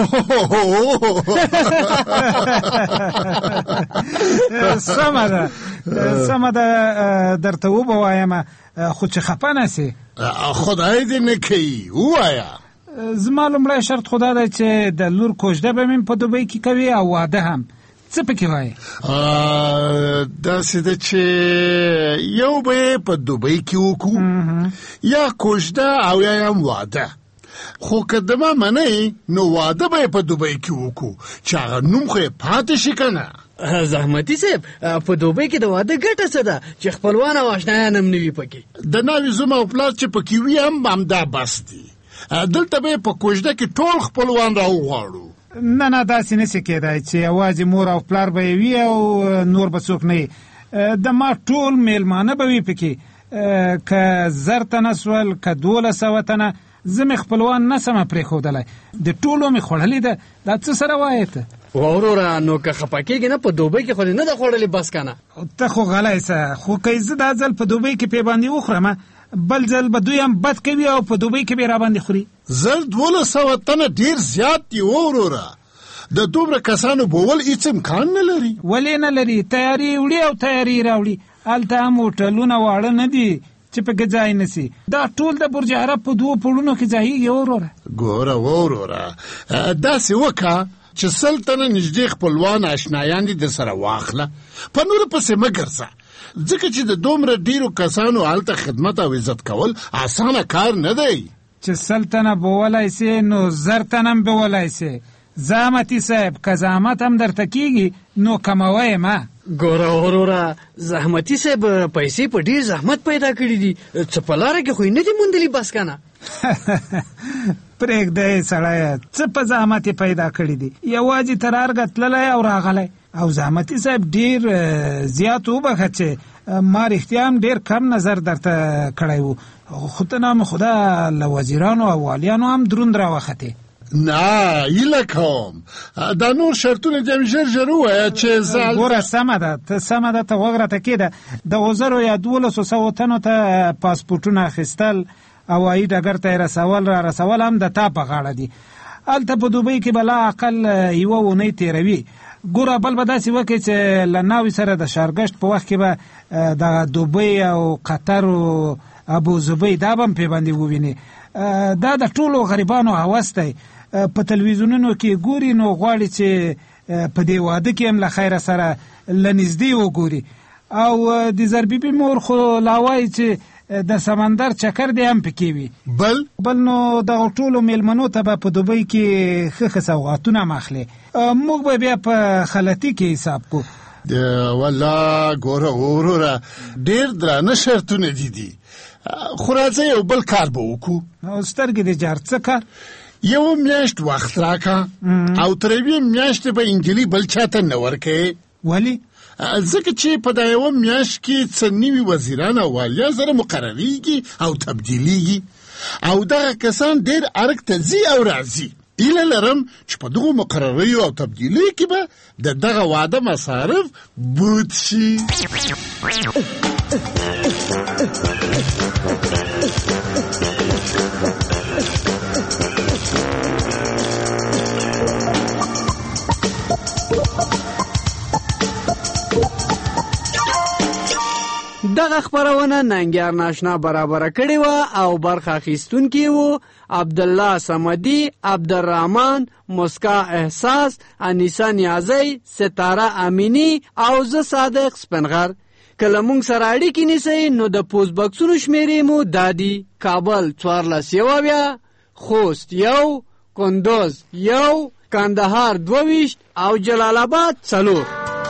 سمه ده سمه ده درته وبه وایم، خو چې خفه نه سې. خدای دې نه کوي، ووایه. زما لومړی شرط خو دا دی چې د لور کوژده به مې په دوبۍ کې کوي او واده هم. څه پکې وایې؟ داسې ده چې یو به یې په دوبۍ کې وکړو، یا کوژده او یا هم واده. خو که د ما منئ نو واده به یې په دوبۍ کې وکړو چې هغه نوم خو یې پاتې شي که نه. زحمتي صاحب په دوبۍ کې د واده ګټه څه ده چې خپلوان او آشنایان هم نه وي پکې؟ د ناوې زوم او پلار چې پکې وي هم همدا بس دي. دلته به په کوژده کې ټول خپلوان راوغواړو. نه داسې نشي کېدای چې یوازې مور او پلار به یې وي او نور به څوک نه وي. د ما ټول میلمانه به وي پکې، که 1000 تنه سول که 1200 تنه، زه مې خپلوان نسم پرېښودلی. د ټولو مې خوړلې ده. دا څه سره وایې ته؟ وروره نو که خفه کېږي نه، په دوبۍ کې خو نه ده خوړلې بس که نه. ته خو غلی سه، خو که زه دا ځل په دوبۍ کې پې باندې وخورم، بل ځل به دوی هم بد کوي او په دوبۍ کې به را باندې خوري. 1200 تنه ډېر زیات دي وروره. د دومره کسانو بول هیڅ امکان نه لري. ولې نه لري؟ تیاری وړي او تیاری راوړي. هلته هم هوټلونه واړه نه دي چې پکې ځای نشي. دا ټول د برج عرب په 2 پوړونو کې ځایږي وروره. ګوره وروره، داسې وکړه چې 100 تنه نږدې خپلوان آشنایان دي درسره واخله، په نورو پسې مه ګرځه، ځکه چې د دومره ډېرو کسانو هلته خدمت او عزت کول اسانه کار نه دی. چې 100 تنه بولی سي نو 1000 تنه هم بولی سي. زحمتي صاحب که زحمت هم درته کېږي نو کموی ما. ګوره وروره، زحمتي صاحب پیسې په ډېر زحمت پیدا کړي دي، څه په لاره کې خو یې نه دي موندلي بس که نه. پرېږده سړیه، څه په زحمت یې پیدا کړي دي؟ یوازې تر ارګه تللی او راغلی. او زحمتي صاحب ډېر زیات وبخه چې ما رښتیا هم ډېر کم نظر درته کړی و، خو ته نام خدا له وزیرانو او والیانو هم دروند راوختې. نه ایله کوم، دا نور شرطونه دې ژر ووایه چې زه ګوره سمه ده، ته سمه ده، ته غوږ راته کېده. د 1000 یا 1200 تنو ته پاسپورټونه اخیستل او هوایي ډګر ته یې رسول هم د تا په غاړه دي. هلته په دوبۍ کې به لا اقل 1 اونۍ تېروي. ګوره بل به داسې وکړي چې له ناوې سره د ښارګشت په وخت کې به د دوبۍ او قطر او ابوظبۍ دا به هم پې باندې وویني. دا د ټولو غریبانو هوس دی. په تلویزیونونو کې ګوري نو غواړي چې په دې واده کې هم له خیره سره له نږدې وګوري. او د زربیبي مور خو لا وایي چې د سمندر چکر دی هم پکې وي. بل نو دغه ټولو میلمنو ته به په دوبۍ کې ښه سوغاتونه ماخلي. موږ به بیا په خلطي کې حساب کو. والله ګوره وروره، ډېر درانه شرطونه دي. خو راځه یو بل کار به وکړو. سترګې دې جار، څه کار؟ 1 میاشت وخت راکه او تر 1 میاشتې به انجلۍ بل چاته نه ورکوې. ولې؟ ځکه چې په دا 1 میاشت کې څه نوي وزیران او والیان سره مقرریږي او تبدیلیږي، او دغه کسان ډېر ارګ ته ځي او راځي. ایله لرم چې په دغو مقرریو او تبدیلیو کې به د دغه واده مصارف بود شي. دغه خبرونه ننګیار ناشنا برابر کړي و او برخه اخیستونکي و عبدالله صمدي، عبدالرحمن، مسکا احساس، انیسا نیازی، ستاره امینی او زه صادق سپنغر. کله مونږ سره اړیکې نیسئ نو د پوسټ بکسونو شمیرې مو دادي: کابل 14 خوست 1 کندوز 1 کندهار 22 او جلال آباد 4.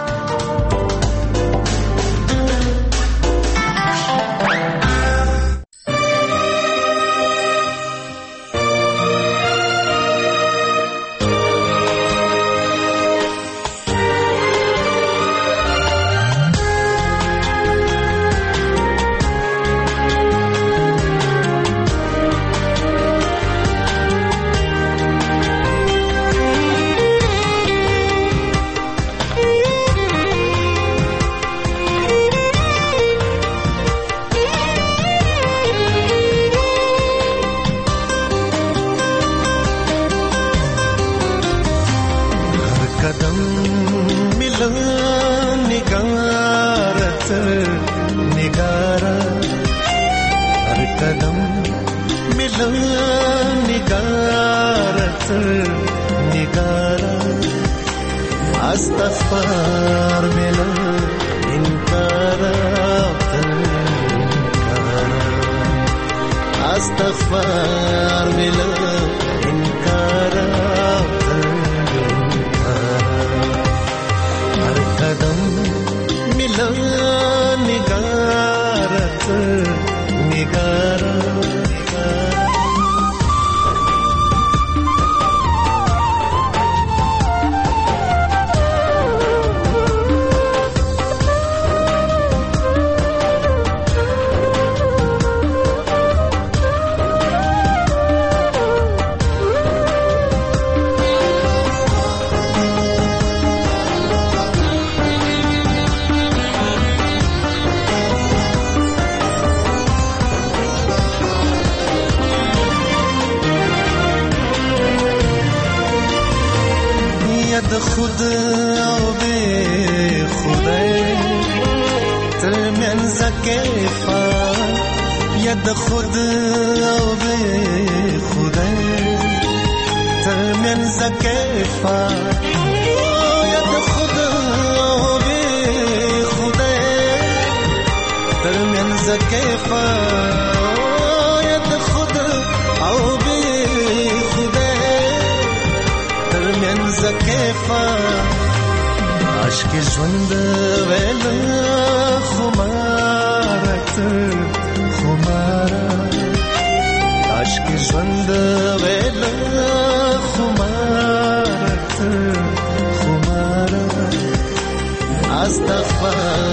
استغفار ملا انکارا استغفار ملا انکارا هر د خود او بې خدای ترمنځ کې فرق یا د خود او بې خدای ترمنځ کې فرق یا د خود او بې خدای ترمنځ کې فرق یا د خود او بې خدای ترمنځ کې فرق عشق ژوند ویل خمارت خمارا عشق ژوند ویل خمارت خمارا استغفر